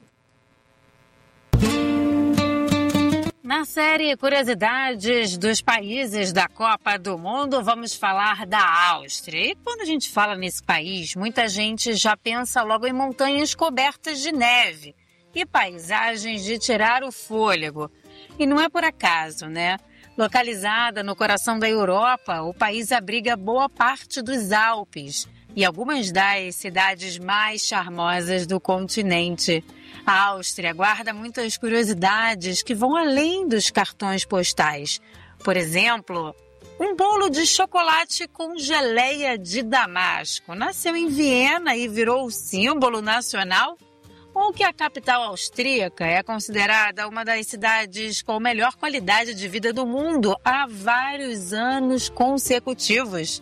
Na série Curiosidades dos Países da Copa do Mundo, vamos falar da Áustria. E quando a gente fala nesse país, muita gente já pensa logo em montanhas cobertas de neve e paisagens de tirar o fôlego. E não é por acaso, né? Localizada no coração da Europa, o país abriga boa parte dos Alpes e algumas das cidades mais charmosas do continente. A Áustria guarda muitas curiosidades que vão além dos cartões postais. Por exemplo, um bolo de chocolate com geleia de damasco nasceu em Viena e virou o símbolo nacional. Ou que a capital austríaca é considerada uma das cidades com melhor qualidade de vida do mundo há vários anos consecutivos.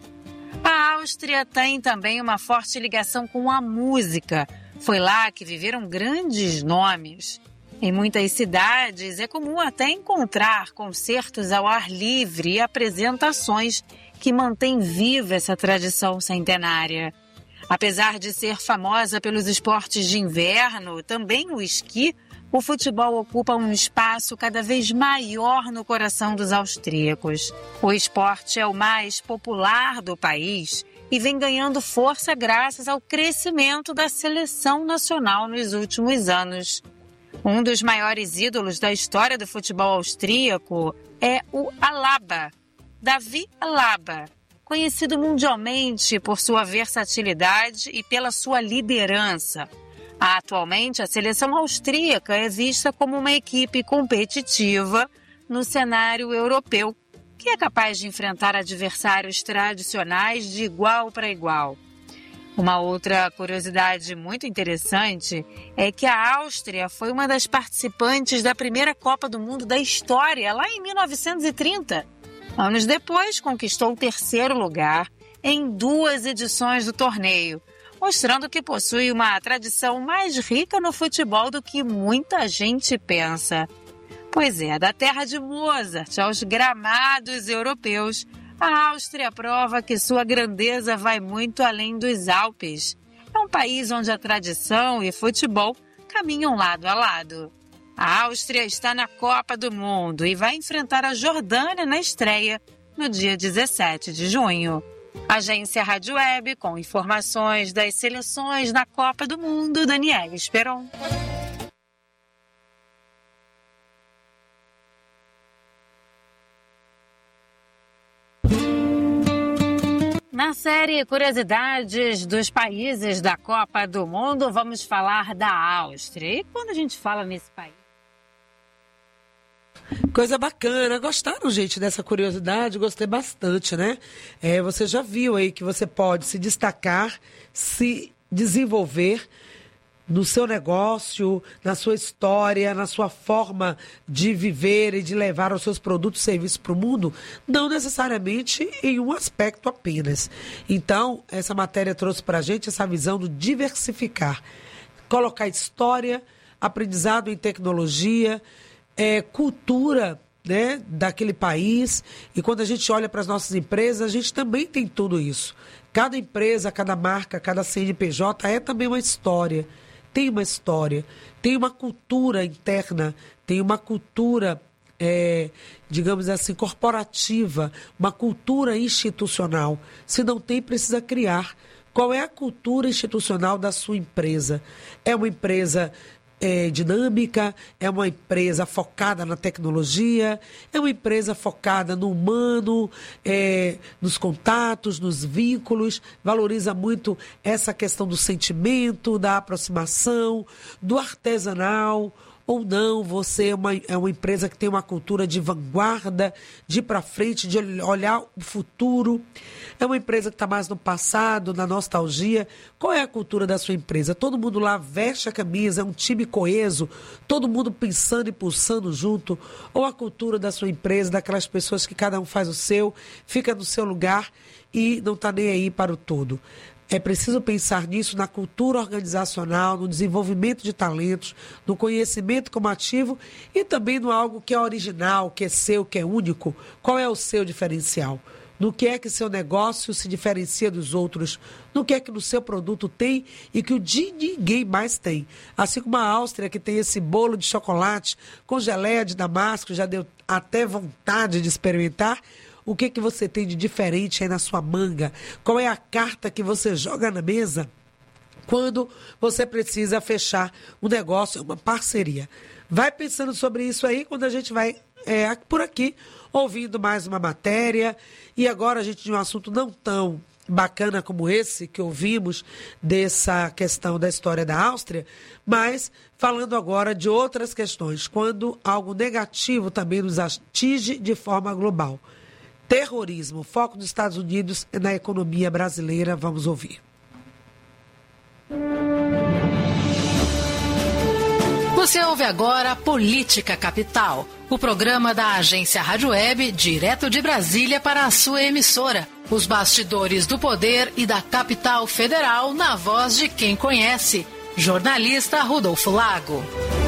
A Áustria tem também uma forte ligação com a música. Foi lá que viveram grandes nomes. Em muitas cidades é comum até encontrar concertos ao ar livre e apresentações que mantêm viva essa tradição centenária. Apesar de ser famosa pelos esportes de inverno, também o esqui, o futebol ocupa um espaço cada vez maior no coração dos austríacos. O esporte é o mais popular do país e vem ganhando força graças ao crescimento da seleção nacional nos últimos anos. Um dos maiores ídolos da história do futebol austríaco é o Alaba, Davi Alaba, conhecido mundialmente por sua versatilidade e pela sua liderança. Atualmente, a seleção austríaca é vista como uma equipe competitiva no cenário europeu, que é capaz de enfrentar adversários tradicionais de igual para igual. Uma outra curiosidade muito interessante é que a Áustria foi uma das participantes da primeira Copa do Mundo da história, lá em mil novecentos e trinta. Anos depois, conquistou o terceiro lugar em duas edições do torneio, mostrando que possui uma tradição mais rica no futebol do que muita gente pensa. Pois é, da terra de Mozart aos gramados europeus, a Áustria prova que sua grandeza vai muito além dos Alpes. É um país onde a tradição e futebol caminham lado a lado. A Áustria está na Copa do Mundo e vai enfrentar a Jordânia na estreia no dia dezessete de junho. Agência Rádio Web, com informações das seleções na Copa do Mundo, Daniele Esperon. Na série Curiosidades dos Países da Copa do Mundo, vamos falar da Áustria. E quando a gente fala nesse país? Coisa bacana. Gostaram, gente, dessa curiosidade? Gostei bastante, né? É, você já viu aí que você pode se destacar, se desenvolver no seu negócio, na sua história, na sua forma de viver e de levar os seus produtos e serviços para o mundo, não necessariamente em um aspecto apenas. Então, essa matéria trouxe para a gente essa visão do diversificar. Colocar história, aprendizado em tecnologia, é, cultura, né, daquele país. E quando a gente olha para as nossas empresas, a gente também tem tudo isso. Cada empresa, cada marca, cada C N P J é também uma história. Tem uma história, tem uma cultura interna, tem uma cultura, é, digamos assim, corporativa, uma cultura institucional. Se não tem, precisa criar. Qual é a cultura institucional da sua empresa? É uma empresa é, dinâmica, é uma empresa focada na tecnologia, é uma empresa focada no humano, é, nos contatos, nos vínculos, valoriza muito essa questão do sentimento, da aproximação, do artesanal. Ou não, você é uma, é uma empresa que tem uma cultura de vanguarda, de ir para frente, de olhar o futuro. É uma empresa que está mais no passado, na nostalgia. Qual é a cultura da sua empresa? Todo mundo lá veste a camisa, é um time coeso, todo mundo pensando e pulsando junto. Ou a cultura da sua empresa, daquelas pessoas que cada um faz o seu, fica no seu lugar e não está nem aí para o todo. É preciso pensar nisso na cultura organizacional, no desenvolvimento de talentos, no conhecimento como ativo e também no algo que é original, que é seu, que é único. Qual é o seu diferencial? No que é que seu negócio se diferencia dos outros? No que é que no seu produto tem e que o de ninguém mais tem? Assim como a Áustria, que tem esse bolo de chocolate com geleia de damasco, já deu até vontade de experimentar. O que, que você tem de diferente aí na sua manga? Qual é a carta que você joga na mesa quando você precisa fechar um negócio, uma parceria? Vai pensando sobre isso aí quando a gente vai é, por aqui ouvindo mais uma matéria. E agora a gente de um assunto não tão bacana como esse que ouvimos dessa questão da história da Áustria, mas falando agora de outras questões, quando algo negativo também nos atinge de forma global. Terrorismo, foco dos Estados Unidos na economia brasileira. Vamos ouvir. Você ouve agora Política Capital, o programa da agência Rádio Web, direto de Brasília para a sua emissora. Os bastidores do poder e da capital federal na voz de quem conhece. Jornalista Rodolfo Lago.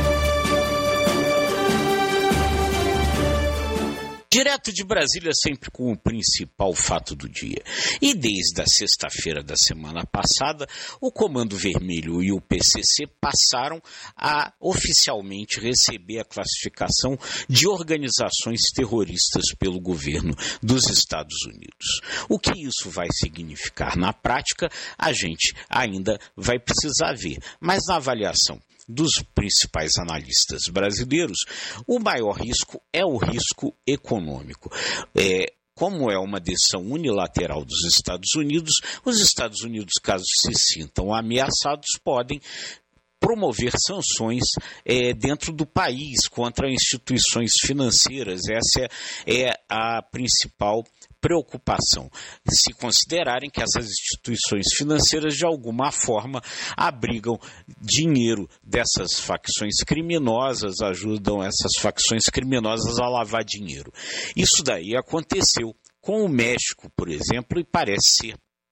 Direto de Brasília, sempre com o principal fato do dia. E desde a sexta-feira da semana passada, o Comando Vermelho e o P C C passaram a oficialmente receber a classificação de organizações terroristas pelo governo dos Estados Unidos. O que isso vai significar na prática, a gente ainda vai precisar ver. Mas na avaliação dos principais analistas brasileiros, o maior risco é o risco econômico. É, como é uma decisão unilateral dos Estados Unidos, os Estados Unidos, caso se sintam ameaçados, podem promover sanções é, dentro do país contra instituições financeiras. Essa é, é a principal preocupação, se considerarem que essas instituições financeiras de alguma forma abrigam dinheiro dessas facções criminosas, ajudam essas facções criminosas a lavar dinheiro. Isso daí aconteceu com o México, por exemplo, e parece ser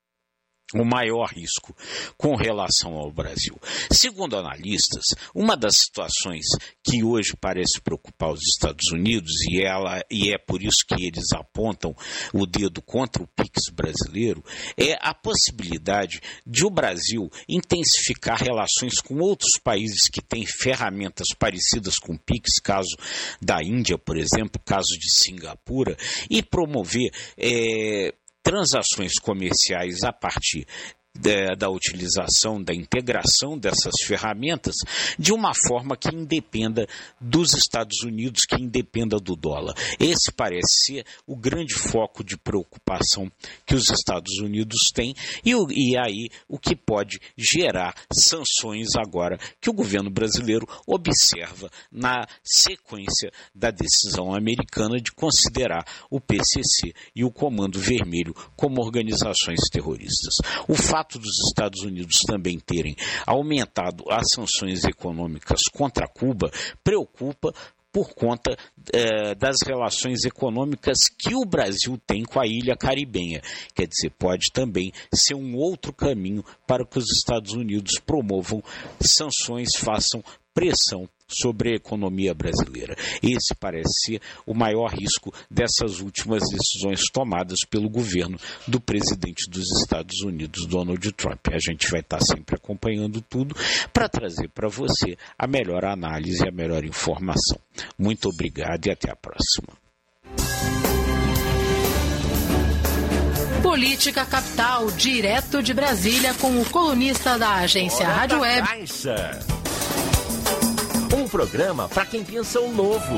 o maior risco com relação ao Brasil. Segundo analistas, uma das situações que hoje parece preocupar os Estados Unidos, e, ela, e é por isso que eles apontam o dedo contra o Pix brasileiro, é a possibilidade de o Brasil intensificar relações com outros países que têm ferramentas parecidas com o Pix, caso da Índia, por exemplo, caso de Singapura, e promover é, transações comerciais a partir da, da utilização, da integração dessas ferramentas de uma forma que independa dos Estados Unidos, que independa do dólar. Esse parece ser o grande foco de preocupação que os Estados Unidos têm e, e aí o que pode gerar sanções agora que o governo brasileiro observa na sequência da decisão americana de considerar o P C C e o Comando Vermelho como organizações terroristas. O fato dos Estados Unidos também terem aumentado as sanções econômicas contra Cuba preocupa por conta eh, das relações econômicas que o Brasil tem com a ilha caribenha. Quer dizer, pode também ser um outro caminho para que os Estados Unidos promovam sanções, façam pressão sobre a economia brasileira. Esse parece ser o maior risco dessas últimas decisões tomadas pelo governo do presidente dos Estados Unidos, Donald Trump. A gente vai estar sempre acompanhando tudo para trazer para você a melhor análise e a melhor informação. Muito obrigado e até a próxima. Política Capital, direto de Brasília, com o colunista da agência Rádio Web. Um programa para quem pensa o novo.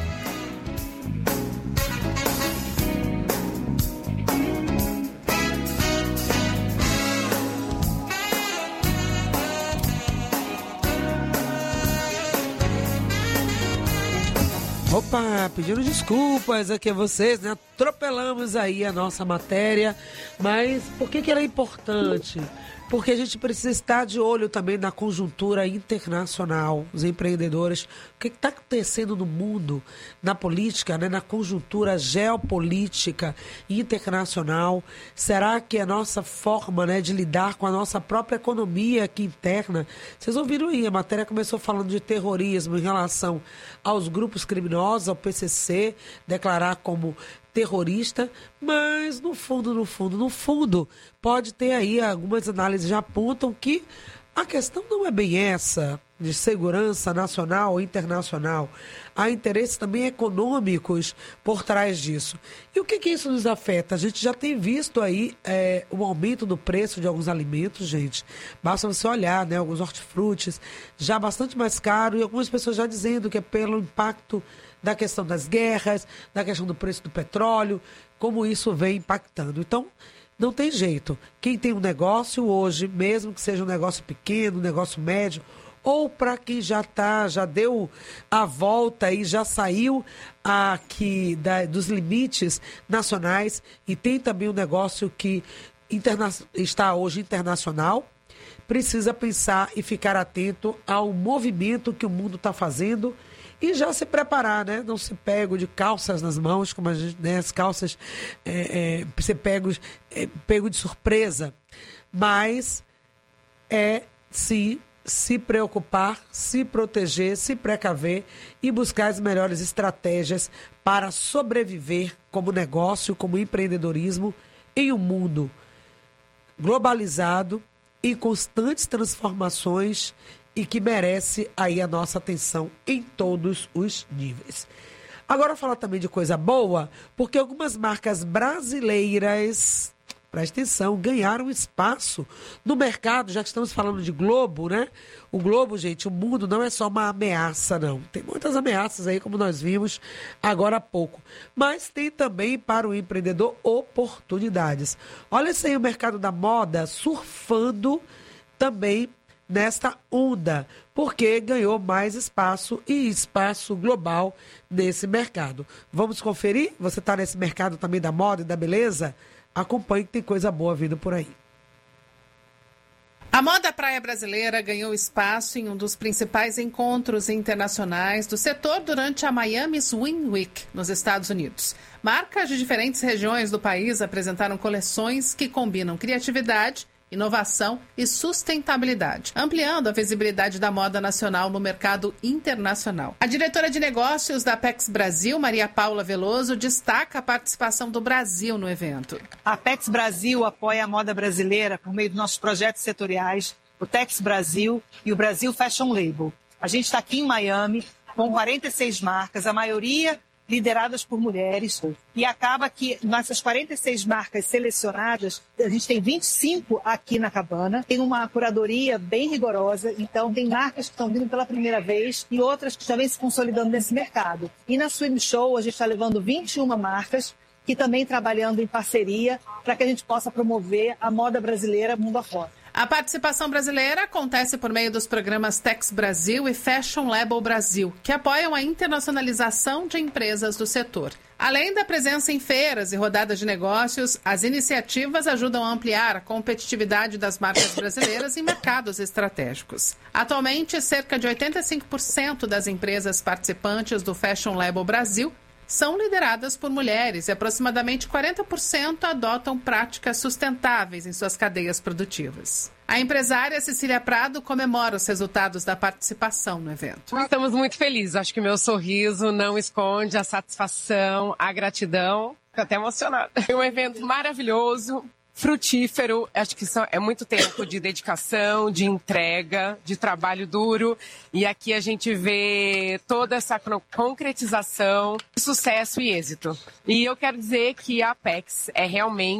Opa, pedindo desculpas aqui a vocês, né? Atropelamos aí a nossa matéria, mas por que que ela é importante? Porque a gente precisa estar de olho também na conjuntura internacional, os empreendedores, o que está acontecendo no mundo, na política, né, na conjuntura geopolítica internacional. Será que a nossa forma, né, de lidar com a nossa própria economia aqui interna... Vocês ouviram aí, a matéria começou falando de terrorismo em relação aos grupos criminosos, ao P C C, declarar como terrorista, mas no fundo, no fundo, no fundo, pode ter aí, algumas análises já apontam que a questão não é bem essa, de segurança nacional ou internacional. Há interesses também econômicos por trás disso. E o que que isso nos afeta? A gente já tem visto aí é, o aumento do preço de alguns alimentos, gente. Basta você olhar, né, alguns hortifrutis já bastante mais caro, e algumas pessoas já dizendo que é pelo impacto da questão das guerras, da questão do preço do petróleo, como isso vem impactando. Então, não tem jeito. Quem tem um negócio hoje, mesmo que seja um negócio pequeno, um negócio médio, ou para quem já tá, já deu a volta e já saiu aqui da, dos limites nacionais e tem também um negócio que interna, está hoje internacional, precisa pensar e ficar atento ao movimento que o mundo está fazendo e já se preparar, né? Não se pego de calças nas mãos, como a gente, né? As calças é, é, ser pego, é, pego de surpresa, mas é sim se preocupar, se proteger, se precaver e buscar as melhores estratégias para sobreviver como negócio, como empreendedorismo em um mundo globalizado, em constantes transformações e que merece aí a nossa atenção em todos os níveis. Agora falar também de coisa boa, porque algumas marcas brasileiras, presta atenção, ganharam espaço no mercado, já que estamos falando de globo, né? O globo, gente, o mundo não é só uma ameaça, não. Tem muitas ameaças aí, como nós vimos agora há pouco. Mas tem também para o empreendedor oportunidades. Olha isso aí, o mercado da moda surfando também nesta onda, porque ganhou mais espaço e espaço global nesse mercado. Vamos conferir? Você está nesse mercado também da moda e da beleza? Acompanhe que tem coisa boa vindo por aí. A moda praia brasileira ganhou espaço em um dos principais encontros internacionais do setor durante a Miami Swim Week, nos Estados Unidos. Marcas de diferentes regiões do país apresentaram coleções que combinam criatividade, inovação e sustentabilidade, ampliando a visibilidade da moda nacional no mercado internacional. A diretora de negócios da Apex Brasil, Maria Paula Veloso, destaca a participação do Brasil no evento. A Apex Brasil apoia a moda brasileira por meio dos nossos projetos setoriais, o Tex Brasil e o Brasil Fashion Label. A gente está aqui em Miami com quarenta e seis marcas, a maioria lideradas por mulheres, e acaba que nessas quarenta e seis marcas selecionadas, a gente tem vinte e cinco aqui na cabana, tem uma curadoria bem rigorosa, então tem marcas que estão vindo pela primeira vez e outras que já vêm se consolidando nesse mercado. E na Swim Show a gente está levando vinte e uma marcas que também trabalhando em parceria para que a gente possa promover a moda brasileira mundo afora. A participação brasileira acontece por meio dos programas Tex Brasil e Fashion Label Brasil, que apoiam a internacionalização de empresas do setor. Além da presença em feiras e rodadas de negócios, as iniciativas ajudam a ampliar a competitividade das marcas brasileiras em mercados estratégicos. Atualmente, cerca de oitenta e cinco por cento das empresas participantes do Fashion Label Brasil são lideradas por mulheres e aproximadamente quarenta por cento adotam práticas sustentáveis em suas cadeias produtivas. A empresária Cecília Prado comemora os resultados da participação no evento. Estamos muito felizes. Acho que meu sorriso não esconde a satisfação, a gratidão. Estou até emocionada. É um evento maravilhoso, frutífero. Acho que é muito tempo de dedicação, de entrega, de trabalho duro. E aqui a gente vê toda essa concretização, sucesso e êxito. E eu quero dizer que a Apex é realmente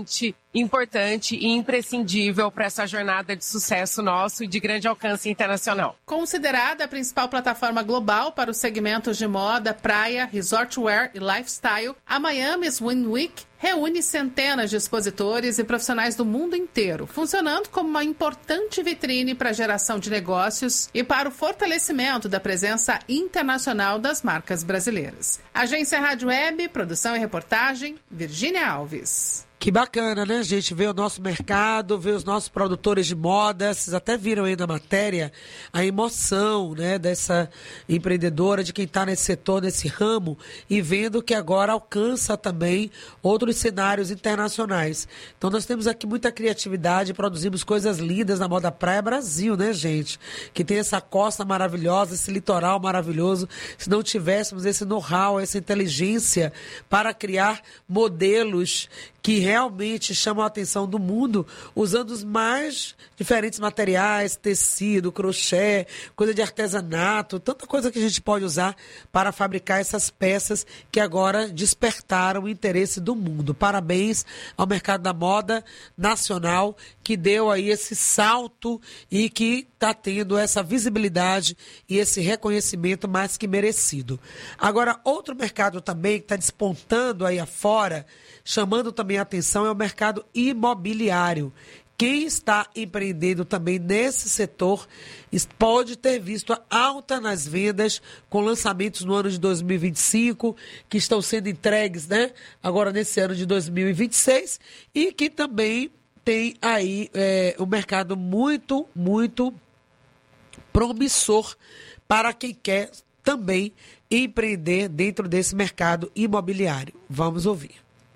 importante e imprescindível para essa jornada de sucesso nosso e de grande alcance internacional. Considerada a principal plataforma global para os segmentos de moda, praia, resortwear e lifestyle, a Miami's Win Week reúne centenas de expositores e profissionais do mundo inteiro, funcionando como uma importante vitrine para a geração de negócios e para o fortalecimento da presença internacional das marcas brasileiras. Agência Rádio Web, produção e reportagem, Virgínia Alves. Que bacana, né, gente? Ver o nosso mercado, ver os nossos produtores de moda. Vocês até viram aí na matéria a emoção, né, dessa empreendedora, de quem está nesse setor, nesse ramo, e vendo que agora alcança também outros cenários internacionais. Então nós temos aqui muita criatividade, produzimos coisas lindas na Moda Praia Brasil, né, gente? Que tem essa costa maravilhosa, esse litoral maravilhoso. Se não tivéssemos esse know-how, essa inteligência para criar modelos que realmente chamam a atenção do mundo, usando os mais diferentes materiais, tecido, crochê, coisa de artesanato, tanta coisa que a gente pode usar para fabricar essas peças que agora despertaram o interesse do mundo. Parabéns ao mercado da moda nacional, que deu aí esse salto e que está tendo essa visibilidade e esse reconhecimento mais que merecido. Agora, outro mercado também que está despontando aí afora, chamando também a atenção, é o mercado imobiliário. Quem está empreendendo também nesse setor pode ter visto a alta nas vendas com lançamentos no ano de dois mil e vinte e cinco, que estão sendo entregues, né, agora nesse ano de dois mil e vinte e seis, e que também tem aí é, um mercado muito, muito promissor para quem quer também empreender dentro desse mercado imobiliário. Vamos ouvir.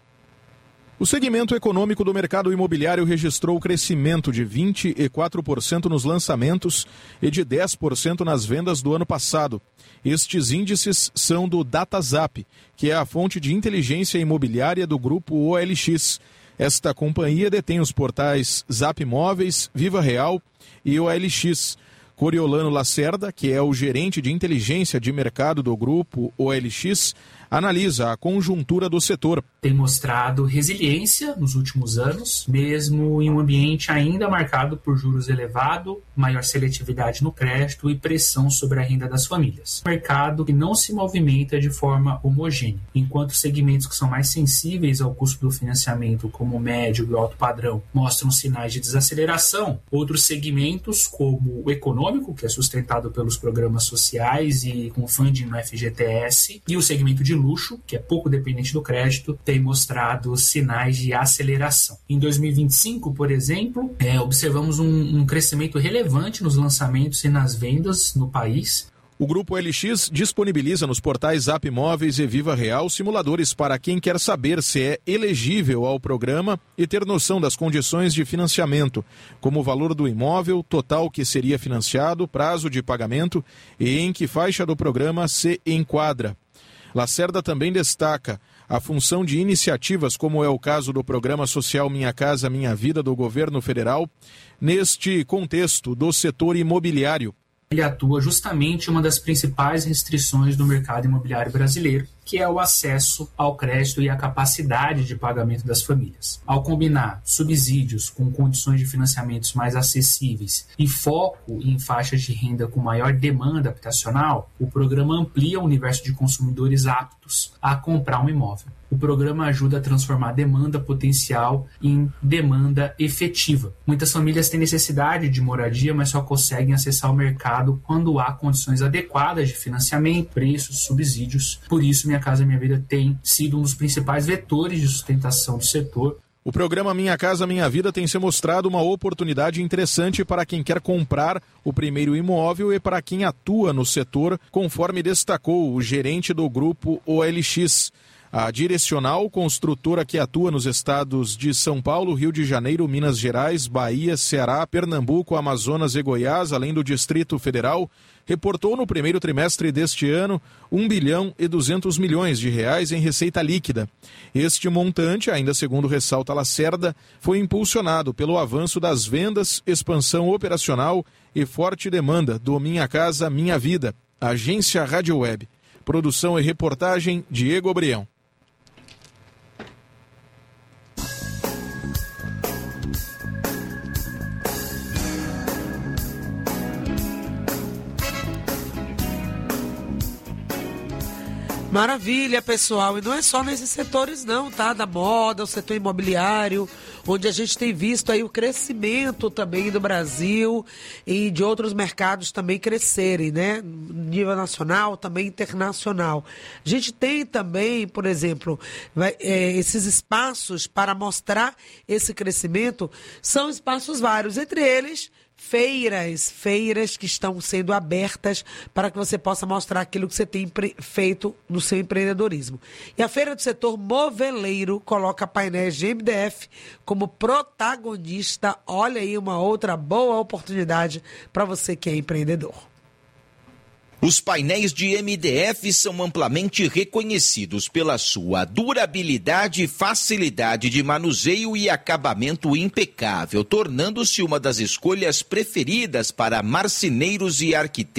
O segmento econômico do mercado imobiliário registrou crescimento de vinte e quatro por cento nos lançamentos e de dez por cento nas vendas do ano passado. Estes índices são do DataZap, que é a fonte de inteligência imobiliária do grupo O L X. Esta companhia detém os portais Zap Imóveis, Viva Real e O L X. Coriolano Lacerda, que é o gerente de inteligência de mercado do grupo O L X, analisa a conjuntura do setor. Tem mostrado resiliência nos últimos anos, mesmo em um ambiente ainda marcado por juros elevados, maior seletividade no crédito e pressão sobre a renda das famílias. Um mercado que não se movimenta de forma homogênea, enquanto segmentos que são mais sensíveis ao custo do financiamento, como o médio e o alto padrão, mostram sinais de desaceleração. Outros segmentos, como o econômico, que é sustentado pelos programas sociais e com funding no F G T S, e o segmento de luxo, que é pouco dependente do crédito, tem mostrado sinais de aceleração. Em dois mil e vinte e cinco, por exemplo, é, observamos um, um crescimento relevante nos lançamentos e nas vendas no país. O Grupo L X disponibiliza nos portais Zap Imóveis e Viva Real simuladores para quem quer saber se é elegível ao programa e ter noção das condições de financiamento, como o valor do imóvel, total que seria financiado, prazo de pagamento e em que faixa do programa se enquadra. Lacerda também destaca a função de iniciativas, como é o caso do Programa Social Minha Casa Minha Vida do governo federal, neste contexto do setor imobiliário. Ele atua justamente em uma das principais restrições do mercado imobiliário brasileiro, que é o acesso ao crédito e a capacidade de pagamento das famílias. Ao combinar subsídios com condições de financiamentos mais acessíveis e foco em faixas de renda com maior demanda habitacional, o programa amplia o universo de consumidores aptos a comprar um imóvel. O programa ajuda a transformar a demanda potencial em demanda efetiva. Muitas famílias têm necessidade de moradia, mas só conseguem acessar o mercado quando há condições adequadas de financiamento, preços, subsídios. Por isso, Minha Casa Minha Vida tem sido um dos principais vetores de sustentação do setor. O programa Minha Casa Minha Vida tem se mostrado uma oportunidade interessante para quem quer comprar o primeiro imóvel e para quem atua no setor, conforme destacou o gerente do grupo O L X. A Direcional, construtora que atua nos estados de São Paulo, Rio de Janeiro, Minas Gerais, Bahia, Ceará, Pernambuco, Amazonas e Goiás, além do Distrito Federal, reportou no primeiro trimestre deste ano um bilhão e duzentos milhões de reais em receita líquida. Este montante, ainda segundo ressalta Lacerda, foi impulsionado pelo avanço das vendas, expansão operacional e forte demanda do Minha Casa Minha Vida, Agência Rádio Web. Produção e reportagem, Diego Obrião. Maravilha, pessoal. E não é só nesses setores não, tá? Da moda, o setor imobiliário, onde a gente tem visto aí o crescimento também do Brasil e de outros mercados também crescerem, né? Nível nacional, também internacional. A gente tem também, por exemplo, vai, é, esses espaços para mostrar esse crescimento, são espaços vários, entre eles feiras, feiras que estão sendo abertas para que você possa mostrar aquilo que você tem feito no seu empreendedorismo. E a Feira do Setor Moveleiro coloca painéis de M D F como protagonista. Olha aí uma outra boa oportunidade para você que é empreendedor. Os painéis de M D F são amplamente reconhecidos pela sua durabilidade, facilidade de manuseio e acabamento impecável, tornando-se uma das escolhas preferidas para marceneiros e arquitetos.